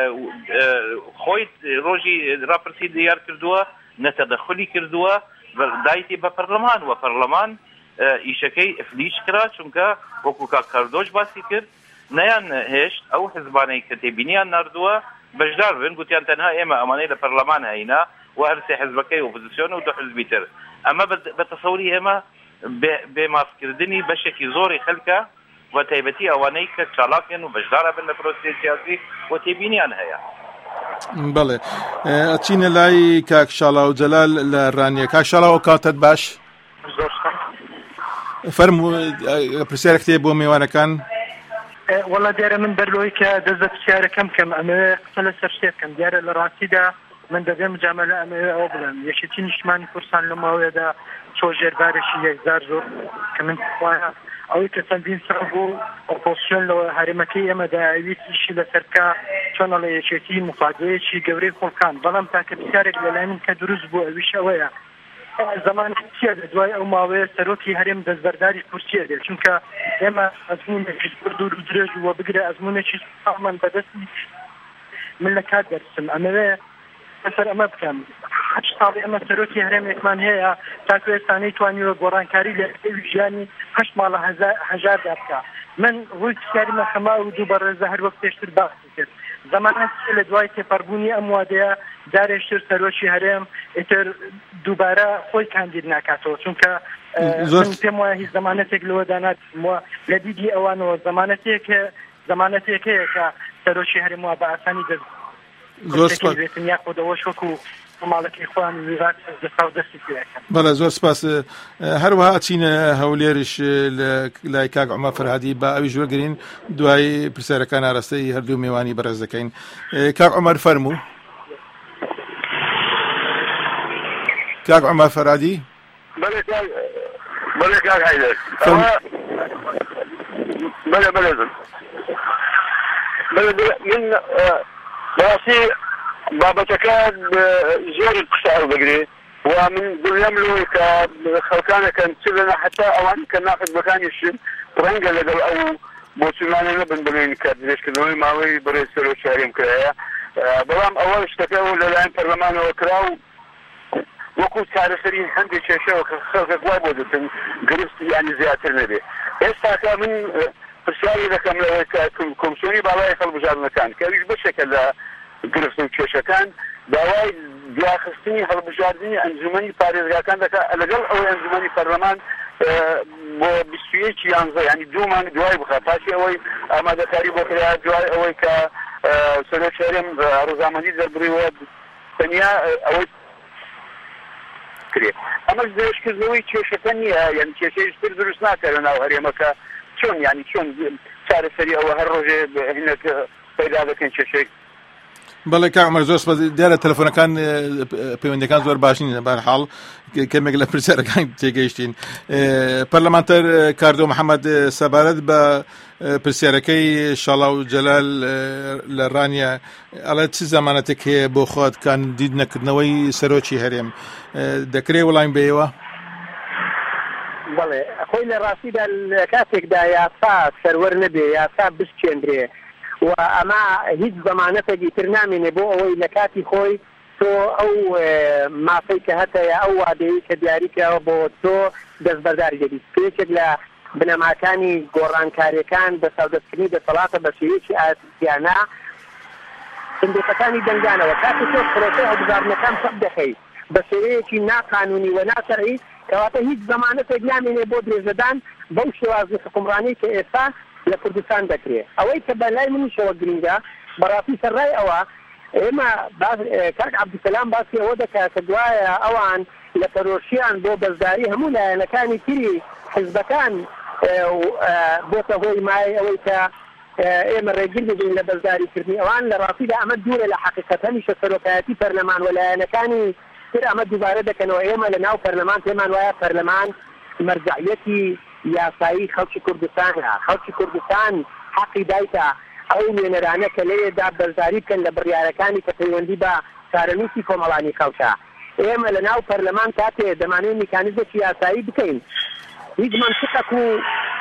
خويت روجي رابرسي ديار كردوا نتدخلي كردوا دايتي ببرلمان وبرلمان ايشكي افليش كرا چونكا وكوكا كاردوش باسي كرد نيان هيش او حزباني كتبيني ان نردوا بجدار بن قلت يعني تنها اما اماني لبرلمان هينا وارسي حزبكي اوبوزيسيون ودو حزبيتر اما بتصوري اما بماسكردني بشكي زوري خلكه وتيبتي اوانيك تشالاكن وبجدار بن بروسيس سياسي وتبيني ان هيا بله اتشين لاي كاك شالا وجلال لرانيا كاك شالا وكاتت باش فرمو برسيرك تيبو ميوانا كان والله ديار من برلويك دزت شارع كم انا قتل سرشيت كم ديار الراسيده من دغم جامعه انا اوبلن يشتي نشمان فرسان لما ودا شوجر بارشي زارزو كمان او كتندين سربو اوبوزيشن لو هرمكي اما داويت شي لسركا شلون لا يشتي مفاجئه شي غوري خلكان بلام تاك بشارك للان كدروز بو ويش اويا زمان كثير دواي او ماوي سروكي هرم دزبرداري كرسي دي چونكا اما ازمون بردو درج وبقرا ازمون شي من بدسي من لكات درسم اما مثلا اما بكم حش طابع اما سروكي هرم كمان هي تاكو ثاني تواني وغورانكاري لجاني حش مال هزار دابكا من روي كاري ما خما ودو بر زهر وقت اشتر باخ زمانات لدواي تفربوني امواده دارشتر سروشي هرم اتر دوباره خوي كانديد ناكاتو چونكا تموا هي زمانتك لو دانات مو لديدي اوانو زمانتك ك سروشي هرم وباساني دز زور سپاس ياخذ وشكو مالك اخوان وزارت دستي بله زور سپاس هروها اچین هوليرش لايكاك عمر فرهادي با اوي جوگرين دوای پرسرکان ارسته هر دو میوانی برز دکین کاک عمر فرمو كاك عمر فرادي بله كاك حيدر بله من راسي بابتكاد زور القصار بقري ومن دنيا ملوكة خلقانا كان تلنا حتى أوان كان ناخذ مكان يشم رنجة لدل أو بوسمان نبن بلين كادريش كنوي ماوي بريسلو شهريم كرايا بلام أول اشتكوا للآن برلمان وكراو وكو تاريخين عندي شاشة وخلق وابودة قرصت يعني زيادة النبي استاكا من برسالي لكم كومسوني بالاي خلق بجار مكان كان بشكل قرصت شاشة كان داواي دواخستني خلق بجاردني أنزماني باريزغا كان لقل أو أنزماني برلمان بسويتش يانزا يعني دومان دواي بخطاشي أوي أما دكاري بخيا دواي أوي كا سلو شهرين روزاماني زربريوات ثانية أوي كريه اما زيش كزوي تشوشتني يعني تشيش درس ناكرنا وهريمك شلون يعني شلون صار سريع وهالروجه هناك پیدا بکن چه بەڵێ کا عمر زۆر سپاس دیارە تەلەفۆنەکان پەیوەندیەکان زۆر باشین بەرحاڵ کەمێک لە پرسیارەکان تێگەیشتین پەرلەمانتەر کاردۆ محەممەد سەبارەت بە پرسیارەکەی شاڵاو جەلال لە ڕانیە ئەڵێ چ زەمانەتێک هەیە بۆ خۆت کاندید نەکردنەوەی سەرۆکی هەرێم دەکرێ وەڵامی بێەوە بەڵێ خۆی لە ڕاستیدا لە کاتێکدا یاسا سەروەر نەبێ یاسا بشکێنرێ و ئەمە هیچ زەمانەتێکی تر نامێنێ بۆ ئەوەی لە کاتی خۆی تۆ ئەو مافەی کە هەتەیە ئەو وادەیە کە دیاریکەوە بۆ تۆ دەستبەرداری دەبیت پێچێک لە بنەماکانی گۆڕانکاریەکان بە سەودەستکردنی دەسەڵاتە بە شێوەیەکی ئاسیانە سندوقەکانی دەنگانەوە کاتی تۆ پرۆسەی هەڵبژاردنەکان سەد دەخەیت بە شێوەیەکی ناقانونی و ناشەرعی کەواتە هیچ زەمانەتێک نامێنێ بۆ درێژەدان بەو شێوازی حکومڕانی کە ئێستا لە کوردستان دەکرێت ئەوەی کە بەلای منیشەوە گرنگە بەڕاستی سەرڕای ئەوە ئێمە کاک عەبدولسەلام باسی ئەوە دەکات کە دوایە ئەوان لە پەرۆشیان بۆ بەزداری هەموو لایەنەکانی تری حیزبەکان بۆتە هۆی مای ئەوەی کە ئێمە ڕێگیر ببین لە بەزداریکردنی ئەوان لە ڕاستیدا ئەمە دوورە لە حەقیقەتەنیشە سەرۆکایەتی پەرلەمان و لایەنەکانی تر ئەمە دووبارە دەکەنەوە ئێمە لە ناو پەرلەمان پێمان وایە پەرلەمان مەرجعیەتی یاسایی خەڵکی کوردستانە خەڵکی کوردستان حەقی دایتە ئەو نوێنەرانە کە لێدا بەزداری بکەن لە بڕیارەکانی کە پەیوەندی بە چارەنووسی کۆمەڵانی خەڵکە ئێمە لە ناو پەرلەمان کاتێ دەمانێت میکانیزمێکی یاسایی بکەین هیچ منطقێک و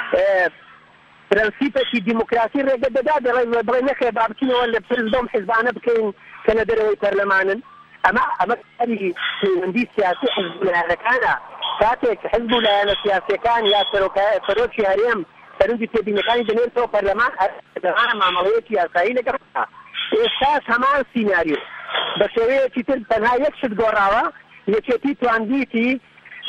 پرەنسیپێکی دیموکراسی ڕێگە دەدا دەڵێ نەخێ با بچینەوە لە پرس بەم حیزبانە بکەین کە لە دەرەوەی پەرلەمانن ئەمە کاری پەیوەندی سیاسی حیزب لایەنەکانە کاتێک حیزب و لایەنە سیاسیەکان یا سەرۆکی هەرێم سەرنجی تێبینەکانی دەنێتەوە پەرلەمان دەمانە مامەڵەیەکی یاسایی لەگەڵ ئێستاش هەمان سیناریۆ بە شێوەیەکی تر تەنها یەک شت گۆڕاوە یەکێتی تواندیتی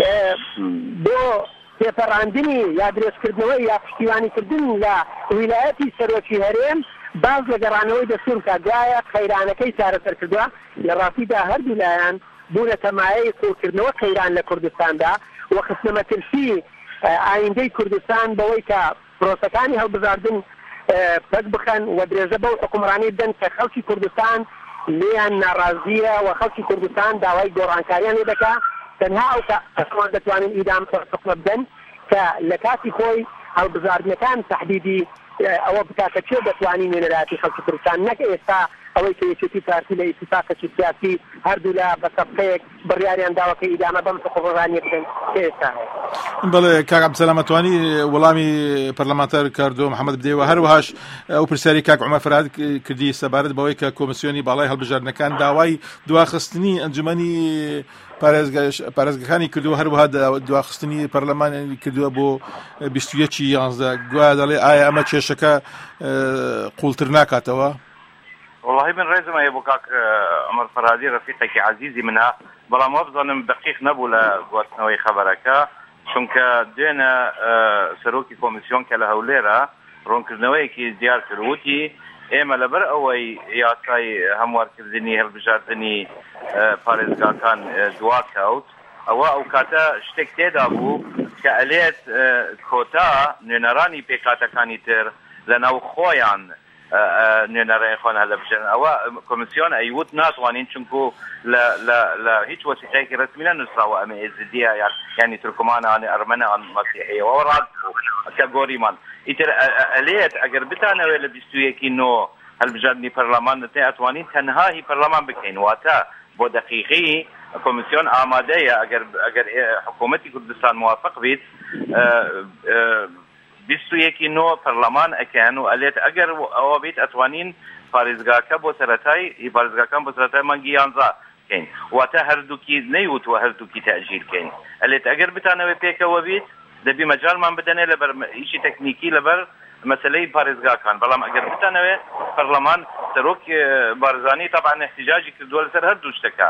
بۆ تێپەڕاندنی یا درێژکردنەوەی یا پشتیوانیکردن لە ویلایەتی سەرۆکی هەرێم باز لە گەڕانەوەی دەستور کە دوایە خەیرانەکەی چارەسەر کردووە لە ڕاستیدا هەردوو لایەن بوونە تەمایەی کۆکردنەوە خەیران لە کوردستاندا و خستنەمەترسی ئایندەی کوردستان بەوەی کە پرۆسەکانی هەڵبژاردن پەک بخەن و درێژە بەو حکومڕانی بدەن کە خەڵکی کوردستان لێیان ناڕازیە و خەڵکی کوردستان داوای گۆڕانکاریان لێ دەکا تەنها ئەو کەسان دەتوانن ئیدام حکومە بدەن کە لە کاتی خۆی هەڵبژاردنەکان تەحدیدی ئەوە بکاتە چێ دەتوانین نوێنەراتی خەڵکی کوردستان نەک ئێستا ئەوەی کە یەکێتی پارتی لە ئیتفاقێکی سیاسی هەردوو لە بەسەبقەیەک بڕیاریان داوە کە ئیدامە بەم حکومڕانیە بدەن کە ئێستا بەڵێ کاک عەبدولسەلام ئەتوانی وەڵامی پەرلەمانتەر کاردۆ محەممەد بدەیەوە هەروەهاش ئەو پرسیاری کاک عومەر فەرهاد کردی سەبارەت بەوەی کە کۆمسیۆنی باڵای هەڵبژاردنەکان داوای دواخستنی ئەنجومەنی پارێزگەکانی کردووە هەروەها دواخستنی پەرلەمانی کردووە بۆ 21 گوایە دەڵێ ئایا ئەمە کێشەکە قوڵتر ناکاتەوە والله من رئيس ما يبقاك عمر فرهادي رفيقك عزيزي منها بلا ما بظن دقيق نبولا قوتنوي خبرك چونك دينا سروكي كوميسيون كلا هوليرا رونكرنوي كي زيار كروتي اما لبر اوي ياساي هموار كردني هلبجاردني باريزغا كان دواكاوت او كاتا شتك تدابو كاليت كوتا نينراني بيكاتا كانيتر لناو خويان نێنەڕێ خۆن هەلە بژێن ئەوە کۆمسیۆن ئەیوت ناتوانین چونکو لە هیچ وەسیقەیەکی ڕسمی نەنووسراوە ئەمە ئێزیدیە یانی تورکمانان ئەرمەنان مەسیحیەوە ڕاد کە گۆریمان ئیتر ئەلێت ئەگەر بتانەوێ لە 21 نۆ هەلبژاردنی پەرلەمان دەتێ ئەتوانین تەنها هی پەرلەمان بکەین واتە بۆ دەقیقی کۆمیسیۆن ئامادەیە ئەگەر حکوومەتی کوردستان موافق بیت 21 نۆ پەرلەمان ئەکەن و ئەلێت ئەگەر ئەوە بیت ئەتوانین پارێزگاکە بۆ سەرەتای پارێزگاکان بۆ سەرەتای مانگی 11 بکەین واتە هەردووکی نەیوتوە هەردووکی تەعجیل بکەین ئەلێت ئەگەر بتانەوێت پێکەوە بیت دەبی مەجالمان بدەنێ لەبەر ئیشی تەکنیکی لەبەر مەسلەی پارێزگاکان بەڵام ئەگەر بتانەوێت پەرلەمان سەرۆک بارزانی طبعا احتیجاجی کردووە لەسەر هەردوو شتەکە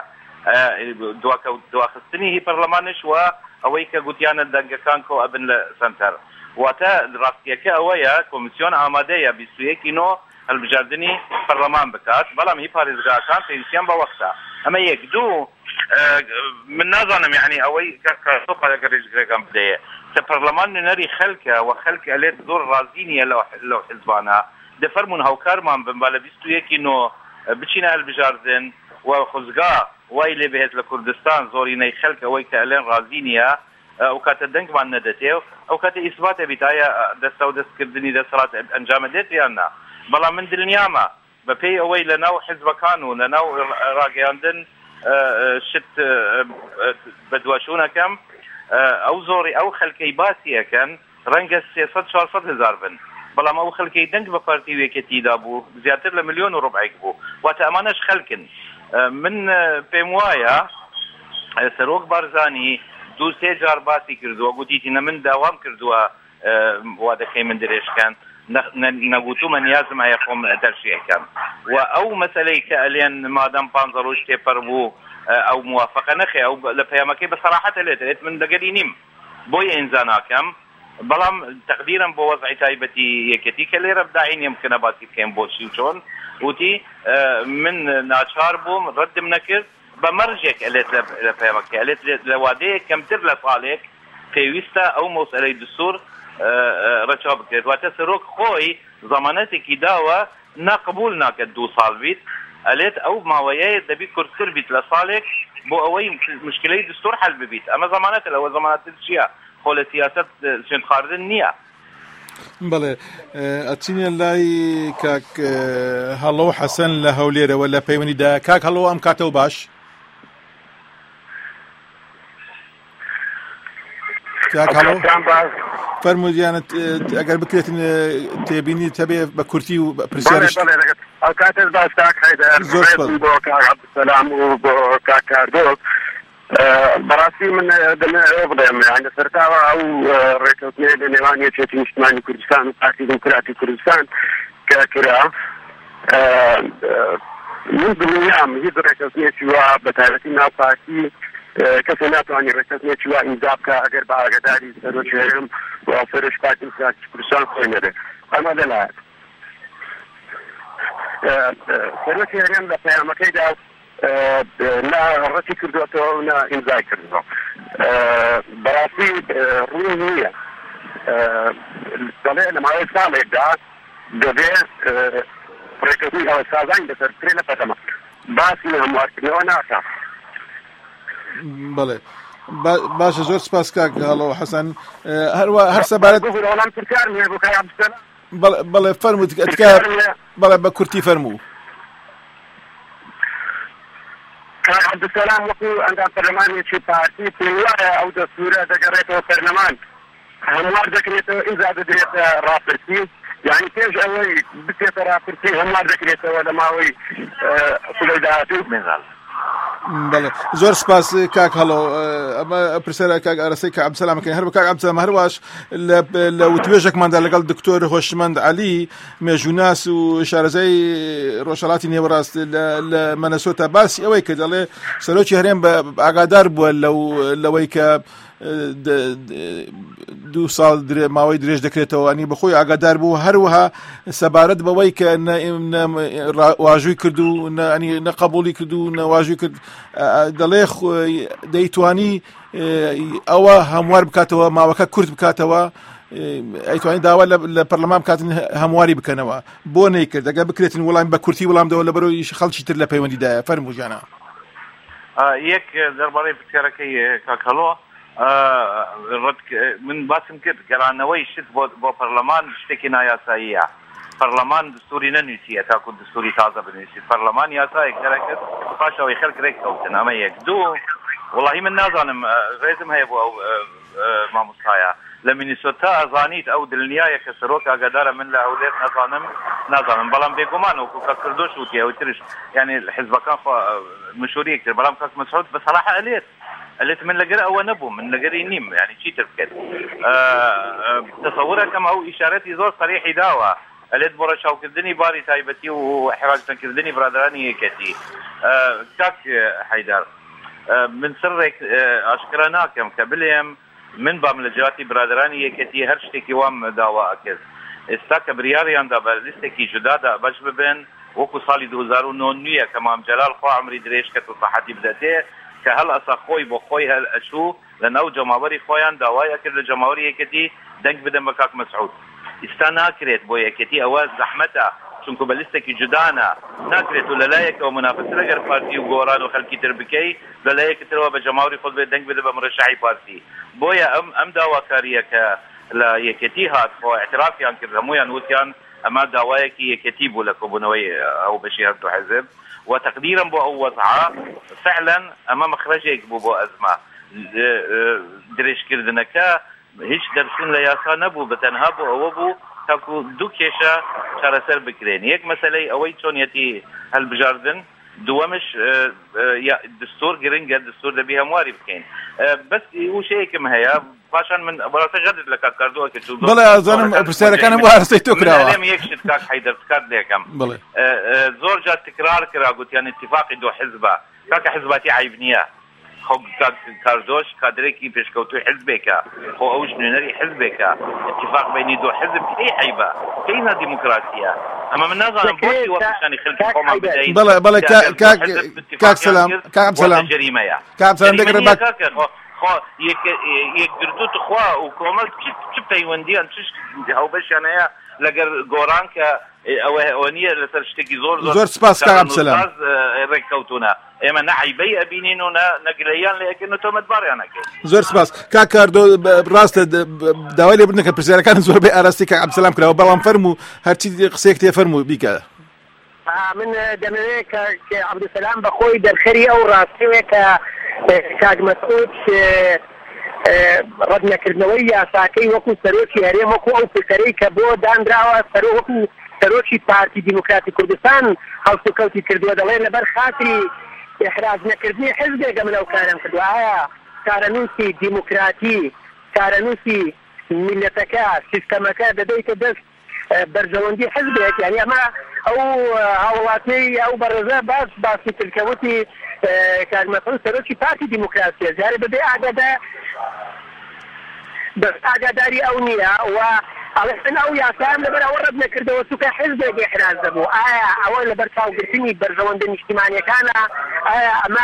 دواخستنی هی پەرلەمانش و ئەوەی کە گوتیانە دەنگەکان کۆ ئەبن لە سەنتەر واتە ڕاستیەکە ئەوەیە کۆمیسیۆن ئامادەیە 21 نۆ هەڵبژاردننی پەرلەمان بکات بەڵام هی پارێزگاکان پێویستیان بە وەختە ئەمە یەک دوو من نازانم یعنی ئەوەی ڕێژگرەکان بدەیە کە پەرلەمان نوێنەری خەلکە و خەلک ئەلێت زۆر ڕازی نییە لەو حیزبانە دەفەرمون هاوکارمان بن با لە 21 نۆ بچینە هەڵبژاردن و خۆزگا وای لێ بهێت لە کوردستان زۆرینەی خەلک ئەوەی کە ئەلێن ڕازی نییە ئەو کاتە دەنگمان نەدەتێ ئەو کاتە ئیسباتە بیت ئایا دەستە و دەستکردنی دەسەڵات ئەنجامە دێت یان نا بەڵام من دڵنیامە بەپێی ئەوەی لەناو حیزبەکان و لەناو ڕاگەیاندن شت بەدواشوونەکەم ئەو زۆری ئەو خەلکەی باسی ئەەکەن ڕەنگە 300-400 هزار بن بەڵام ئەو خەلکەی دەنگ بە پارتی وێکێتیدا بوو زیاتر لە 1.5 ملیۆن بوو واتە ئەمانەش خەلکن من پێم وایە سەرۆک بارزانی 2-3 جار باسی کردووە گوتیتینە من داوام کردووە وا دەکەی من درێژکەن نەگوتومە نیازم هەیە خۆم دەرشیەکەم و ئەو مەسەلەی کە ئەلێن مادەم 5 ڕۆژ تێپەر بوو ئەو موافقە نەخێ ئەو لە پەیامەکەی بە سەراحەتە لێت من دەگەری نیم بۆی ئینزا ناکەم بەڵام تەقدیرم بۆ وەزعی تایبەتی یەکەتی کە لێرە بداعینێ بکەنە باسی بکەین بۆچی و چۆن وتی من ناچار بووم ڕەدم نەکرد بە مەرجێک ئەلێت لە پەیامەکەی ئەلێت لە وادەیەک کەمتر لە ساڵێک پێویستە ئەو مەسئلەی دستور ڕەچاو بکرێت واتە سەرۆک خۆی زەمانەتێکی داوە ناقبول ناکەت 2 ساڵ بیت ئەلێت ئەو ماوەیە دەبی کورتتر بیت لە ساڵێک بۆ ئەوەی مشکلەی دستور حەل ببیت ئەمە زەمانەتە لەوە زەمانەتر چییە خۆ لە سیاسەت سوێند خواردن نییە بەڵێ ئەچینە لای کاک هەڵۆ حەسەن لە هەولێرەوە لە پەیوەندیدا کاک هەڵۆ ئەم کاتەوە باش کاک هەڵۆ فەرموودیانت ئەگەر بکرێتن تێبینی تەبێ بە کورتی و پرسیارش ئەو کاتەش باش کاک حەیدەر بۆ کاک عەبدولسەلام و بۆ کاک کاردۆک بەڕاستی من دەمەوێت بڵێم یعنی سەرتاوە ئەو ڕێکەوتنەیە لە نێوان یەکێتی نیشتیمانی کوردستان و پارتی دموکراتی کوردستان کە کرا من دڵنیام هیچ ڕێکەوتنێکی وا بە تایبەتی ناو پارتی کەسێ ناتوانێت ڕێکەوتنێکی وا ئیمزا بکە ئەگەر بە ئاگاداری سەرۆکی هەرێم و ئەفسەرش پارتی دموکراتی کوردستان خۆی نەبێت ئەمە لەلایەن سەرۆکی هەرێم لە پەیامەکەیدا نا ڕەتی کردوێتەوە و نا ئیمزای کردەوە بەڕاستی ڕووی نییە دەڵێ لە ماوەی ساڵێکدا دەبێت ڕێکەوتنی هەڵەسازانی بەسەر بکرێ لە پەرلەمان باسی هەموارکردنەوە ناکات بەڵێ باشە زۆر سپاس کاک هەڵۆ حەسەن هەر سەبارەت وەڵام ترکار نییە بۆ کاک عەبدولسەلام بەڵێ فەرمووت بەڵێ بە کورتی فەرموو کاک عەبدولسەلام وەکو ئەندام پەرلەمانێکی پارتی پێی وایە ئەو دەستورە دەگەڕێتەوە پەرلەمان هەموار دەکرێتەوە ئیمزا دەدرێتە ڕاپرسی یعنی پێش ئەوەی بچێتە ڕاپرسی هەموار دەکرێتەوە لە ماوەی خولەی داهاتوو مێزال بەڵێ زۆر سپاس کاک هەڵۆ ئەمە پرسیارە کاک ئارەسەی کە عەبدولسەلامەکەین هەر بە کاک عەبدولسەلام هەروەش لە وتوێژێکماندا لەگەڵ دکتۆر هۆشمەند عەلی مێژووناس و شارەزای ڕۆژهەڵاتی نێوەڕاست لە مەنەسۆتا باسی ئەوەی کە دەڵێ سەرۆکی هەرێم ئاگادار بووە لەوەی کە 2 ساڵ ماوەی درێژ دەکرێتەوە ئەنی بەخۆی ئاگادار بوو هەروەها سەبارەت بەوەی کە واژووی کردو ئەنی نەقبولی کردو نەواژووی کرد دەڵێ دەیتوانی ئەوە هەموار بکاتەوە ماوەکە کورت بکاتەوە ئەیتوانی داوا لە پەرلەمان بکاتن هەمواری بکەنەوە بۆ نەیکرد ئەگەر بکرێتن وەڵام بە کورتی وەڵامدەوە لە بەرەوەی خەڵکی تر لە پەیوەندیدایە فەرموو جانە یەک دەربارەی پرسیارەکەی کاک هەڵۆ من باسم کرد گەڕانەوەی شت بۆ پەرلەمان شتێکی نایاساییە پەرلەمان دستوری نەنووسیە تاکو دستوری تازە بنووسیت پەرلەمان یاسایەک دەرەکرد پاشەوەی خەڵک ڕێککەوتن ئەمە یەک دوو وڵاهی من نازانم ڕێزم هەیە بۆ ئەو مامۆستایە لە مینیسۆتا ئەزانیت ئەو دڵنیایە کە سەرۆک ئاگادارە من لە هەولێر نازانم بەڵام بێگومان وەکو کاک کردۆش وتی ئەوەی ترش یعنی حیزبەکان مشوریە کرد بەڵام کاک مەسعود بەسەلاح ئەلێت من لەگەر ئەوە نەبوو من لەگەری نیم یعنی چیتر بکرد تەسەورەکەم ئەو ئیشارەتی زۆر سەریحی داوە ئەلێت بۆ ڕەچاوکردنی باری تایبەتی و حێواجتەکردنی برادرانی یەکەتی کاک حەیدار من سڕێک ئاشکرا ناکەم کە بڵێم من بام لە جیاتی برادرانی یەکەتی هەر شتێکی وام داوا ئەکرد ئێستا کە بریاریاندا بە لیستێکی جودادا بەش ببن وەکو ساڵی 2009 نییە کە مام جەلال خوا عمری درێژ کە تو سەحەتی بدەتێ کە هەڵ ئەسا خۆی بۆ خۆی هەل ئەچوو لە ناو جەماوەری خۆیان داوای ئەکرد لە جەماوەری یەکەتی دەنگ بدەن بە کاک مەسعود ئێستا ناکرێت بۆ یەکەتی ئەوە زەحمەتە چونکو بە لیستێکی جودانە ناکرێت و لەلایەکەوە منافسە لەگەر پارتی و گۆڕان و خەڵکی تر بکەی لەلایەکترەوە بە جەماوەری خۆت بێت دەنگ بدە بە مرەشحی پارتی بۆیە ئەم داواکاریە کە لە یەکەتی هات خۆ اعترافیان کرد هەمویان وتیان ئەمە داوایەکی یەکەتی بوو لە کۆبوونەوەی ئەو بەشی هەردوو حیزب وتقديرا بو او وضعه فعلا امام خرجك بو ازمه دريش كردنكا هیچ درسون لياسا نبو بتنها بو او بو تاكو دو كيشا شارسر بكرين يك مسألة اوي تونيتي هالبجاردن دوامش دستور جرينجا دستور ده بيها مواري بكين بس هو شيء كم هيا باشان من براسه جدد لك كاردو كتو بلا ظنم بسير كان وارثي تكراوا لم يكشف كاك حيدر كارد لكم بلا زور جات تكرار كرا قلت يعني اتفاقي دو حزبه كاك حزباتي عيبنيه خب كاردوش كادريكي بيشكوتو حزبك هو اوش نري حزبك اتفاق بين دو حزب اي حيبه كاينه ديمقراطيه اما من نظر بوتي وقتاني خلق قوم بدايه بلا كاك سلام كاك سلام كاك سلام دقربك يقدروا تخوا وكومل چ پیوندیان چ او بشانه لەگەر گۆڕان کە ئەوەنیە لەسەر شتێکی زۆر سپاس کاک عەبدوسەلام ڕێککەوتونە ئێمە نەعیبەی ئەبینین و نەگلەیان لە یەکێن و تۆمەتباڕیان ئەکەین زۆر سپاس کاک کاردۆ ڕاستە داوای لێ بردن کە پرسیارەکان زۆربەی ئاراستی کاک عەبدوسەلام کراوە بەڵام فەرموو هەرچی قسەیەک تێ فەرموو بیکە من دەمەوێت کە عەبدوسەلام بەخۆی دەرخەری ئەو ڕاستیوێ کە کاک مەسعود ڕەت نەکردنەوەی یاساکەی وەکو سەرۆکی هەرێم وەکو ئەو فکرەی کە بۆ دانراوە وەکو سەرۆکی پارتی دیموکراتی کوردستان هەڵسوکەوتی کردووە دەڵێن لەبەر خاتری ئیحراز نەکردنی حیزبێکە من ئەو کارم کردووە ئایا کارەنووسی دیموکراتی کارەنووسی میلەتەکە سیستەمەکە دەدەیتە دەست بەرژەوەندی حیزبێک یعنی ئەمە ئەو هاوڵاتیی ئەو بەڕێزە باسی ترکەوتی کاک مەسعود سەرۆکی پارتی دیموکراسیە جارێ بەبێ ئاگاداری ئەو نییە و ئەڵێن ئەو یاسایان لەبەر ئەوە ڕەت نەکردەوە چونکە حیزبێک ئیحراز دەبوو ئایا ئەوە لەبەر چاوگرتنی بەرژەوەندە نیشتیمانیەکانە ئایا ئەمە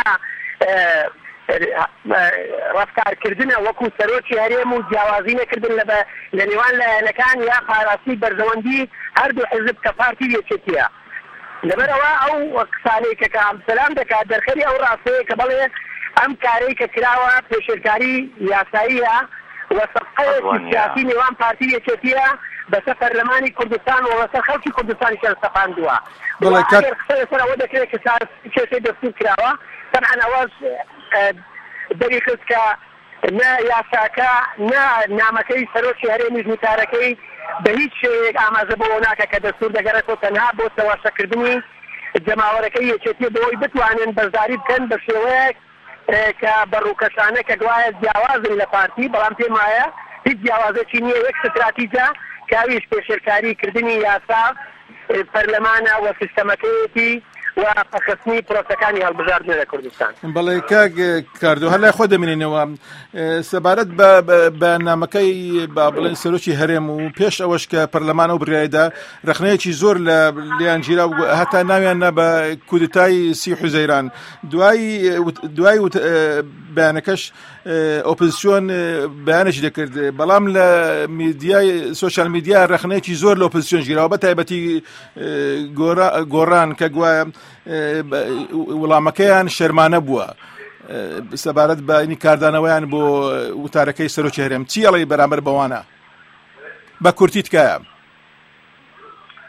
ڕەفتارکردنە وەکو سەرۆکی هەرێم و جیاوازی نەکردن لە نێوان لایەنەکان یا پاراسی بەرژەوەندی هەردوو حیزب کە پارتی یەکێتیە لەبەرەوە ئەو قسانەی کە کاک عەبدوسەلام دەکات دەرخەری ئەو ڕاستەیە کە بەڵێ ئەم کارەی کە کراوە پێشێرکاری یاساییە وەسەقەیەکی سیاسی نێوان پارتی یەکێتیە بەسەر پەرلەمانی کوردستان و بەسەر خەڵکی کوردستانی سەرسەپاندووە قسە لەسەر ئەوە دەکرێت کە کێشەی دەستور کراوە تەنها ئەوەش دەری خست کە نە یاساکە نە نامەکەی سەرۆکی هەرێمی ژمارەکەی بە هیچ شێوەیەک ئاماژە بۆ ناکە کە دەستور دەگەڕێتەوە تەنها بۆ تەواشەکردنی جەماوەرەکەی یەکێتی بۆی بتوانن بەرزداری بکەن بە شێوەیەک کە بەڕووکەشانە کە گوایە جیاوازن لە پارتی بەڵام پێم وایە هیچ جیاوازێکی نییە یەک ستراتیجە کاویش پێشێرکاری کردنی یاسا پەرلەمانە و سیستەمەکەیەتی و پەخستنی پرۆسەکانی هەڵبژاردنە لە کوردستان بەڵێ کاک کاردۆ هەر لای خۆ دەمێنینەوە سەبارەت بە نامەکەی با بڵێن سەرۆکی هەرێم و پێش ئەوەش کە پەرلەمان ئەو بڕیایەدا ڕخنەیەکی زۆر لە لیان گیرا و هەتا ناویان نا بە کودتای سی حوزەیران دوای بەیانەکەش ئۆپۆزیسیۆن بەیانێکی دەکرد بەڵام لە میدیای سۆشیال میدیا ڕخنەیەکی زۆر لە ئۆپۆزیسیۆن گیراوە بە تایبەتی گۆڕان کە گوایە وەڵامەکەیان شەرمانە بووە سەبارەت بە ئینی کاردانەوەیان بۆ وتارەکەی سەرۆکی هەرێم چی ئەڵێی بەرامبەر بەوانە بە کورتی تکایە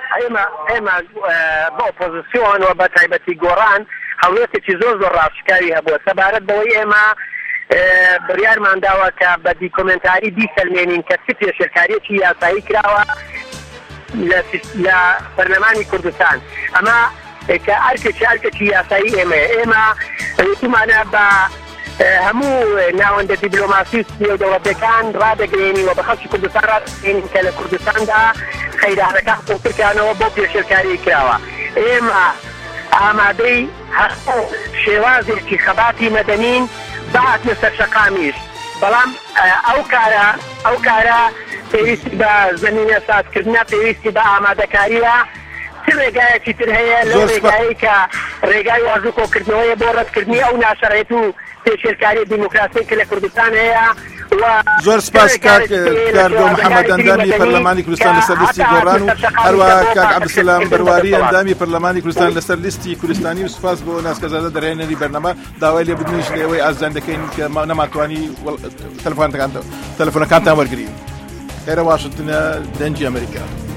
ئێمە بۆ ئۆپۆزیسیۆن و بە تایبەتی گۆڕان هەوڵێتێکی زۆر ڕاشکاوی هەبووە سەبارەت بەوەی ئێمە بڕیارمان داوە کە بە دیکۆمنتاری بیسەلمێنین کە چ پێشێرکاریەکی یاسایی کراوە لە پەرلەمانی کوردستان ئەمە کە ئەرکێکی یاسایی ئێمە وتمانە بە هەموو ناوەندە دیبلۆماسی و دەوڵەتەکان ڕادەگرێنی و بە خەڵکی کوردستان ڕادگرێنین کە لە کوردستاندا خەیرانەکە قوڵترکانەوە بۆ پێشێرکاری کراوە ئێمە ئامادەی هەستۆ شێوازێکی خەباتی مەدەنین بەهات لەسەر شەقامیش بەڵام ئەو کارە پێویستی بە زەمینە سازکردنە پێویستی بە ئامادەکاریە چ ڕێگایەکی تر هەیە لەو ڕێگایی کە ڕێگای وازوو کۆکردنەوەیە بۆ ڕەتکردنی ئەو ناشەڕێت و پێشێرکاری دیموکراسی کە لە کوردستان هەیە زۆر سپاس کاردۆ محەممەد ئەندامی پەرلەمانی کوردستان لەسەر لیستی گۆڕان و هەروەها کاک عەبدولسەلام بەرواری ئەندامی پەرلەمانی کوردستان لەسەر لیستی کوردستانی و سپاس بۆ ناسکەزادە دەرهێنەری بەرنامە داوای لێبوردنیش لەوەی ئازان دەکەین کە نەماتوانی تەلەفۆنەکانتان وەرگرین. خێرە واشنتنە دەنجی ئەمریکا.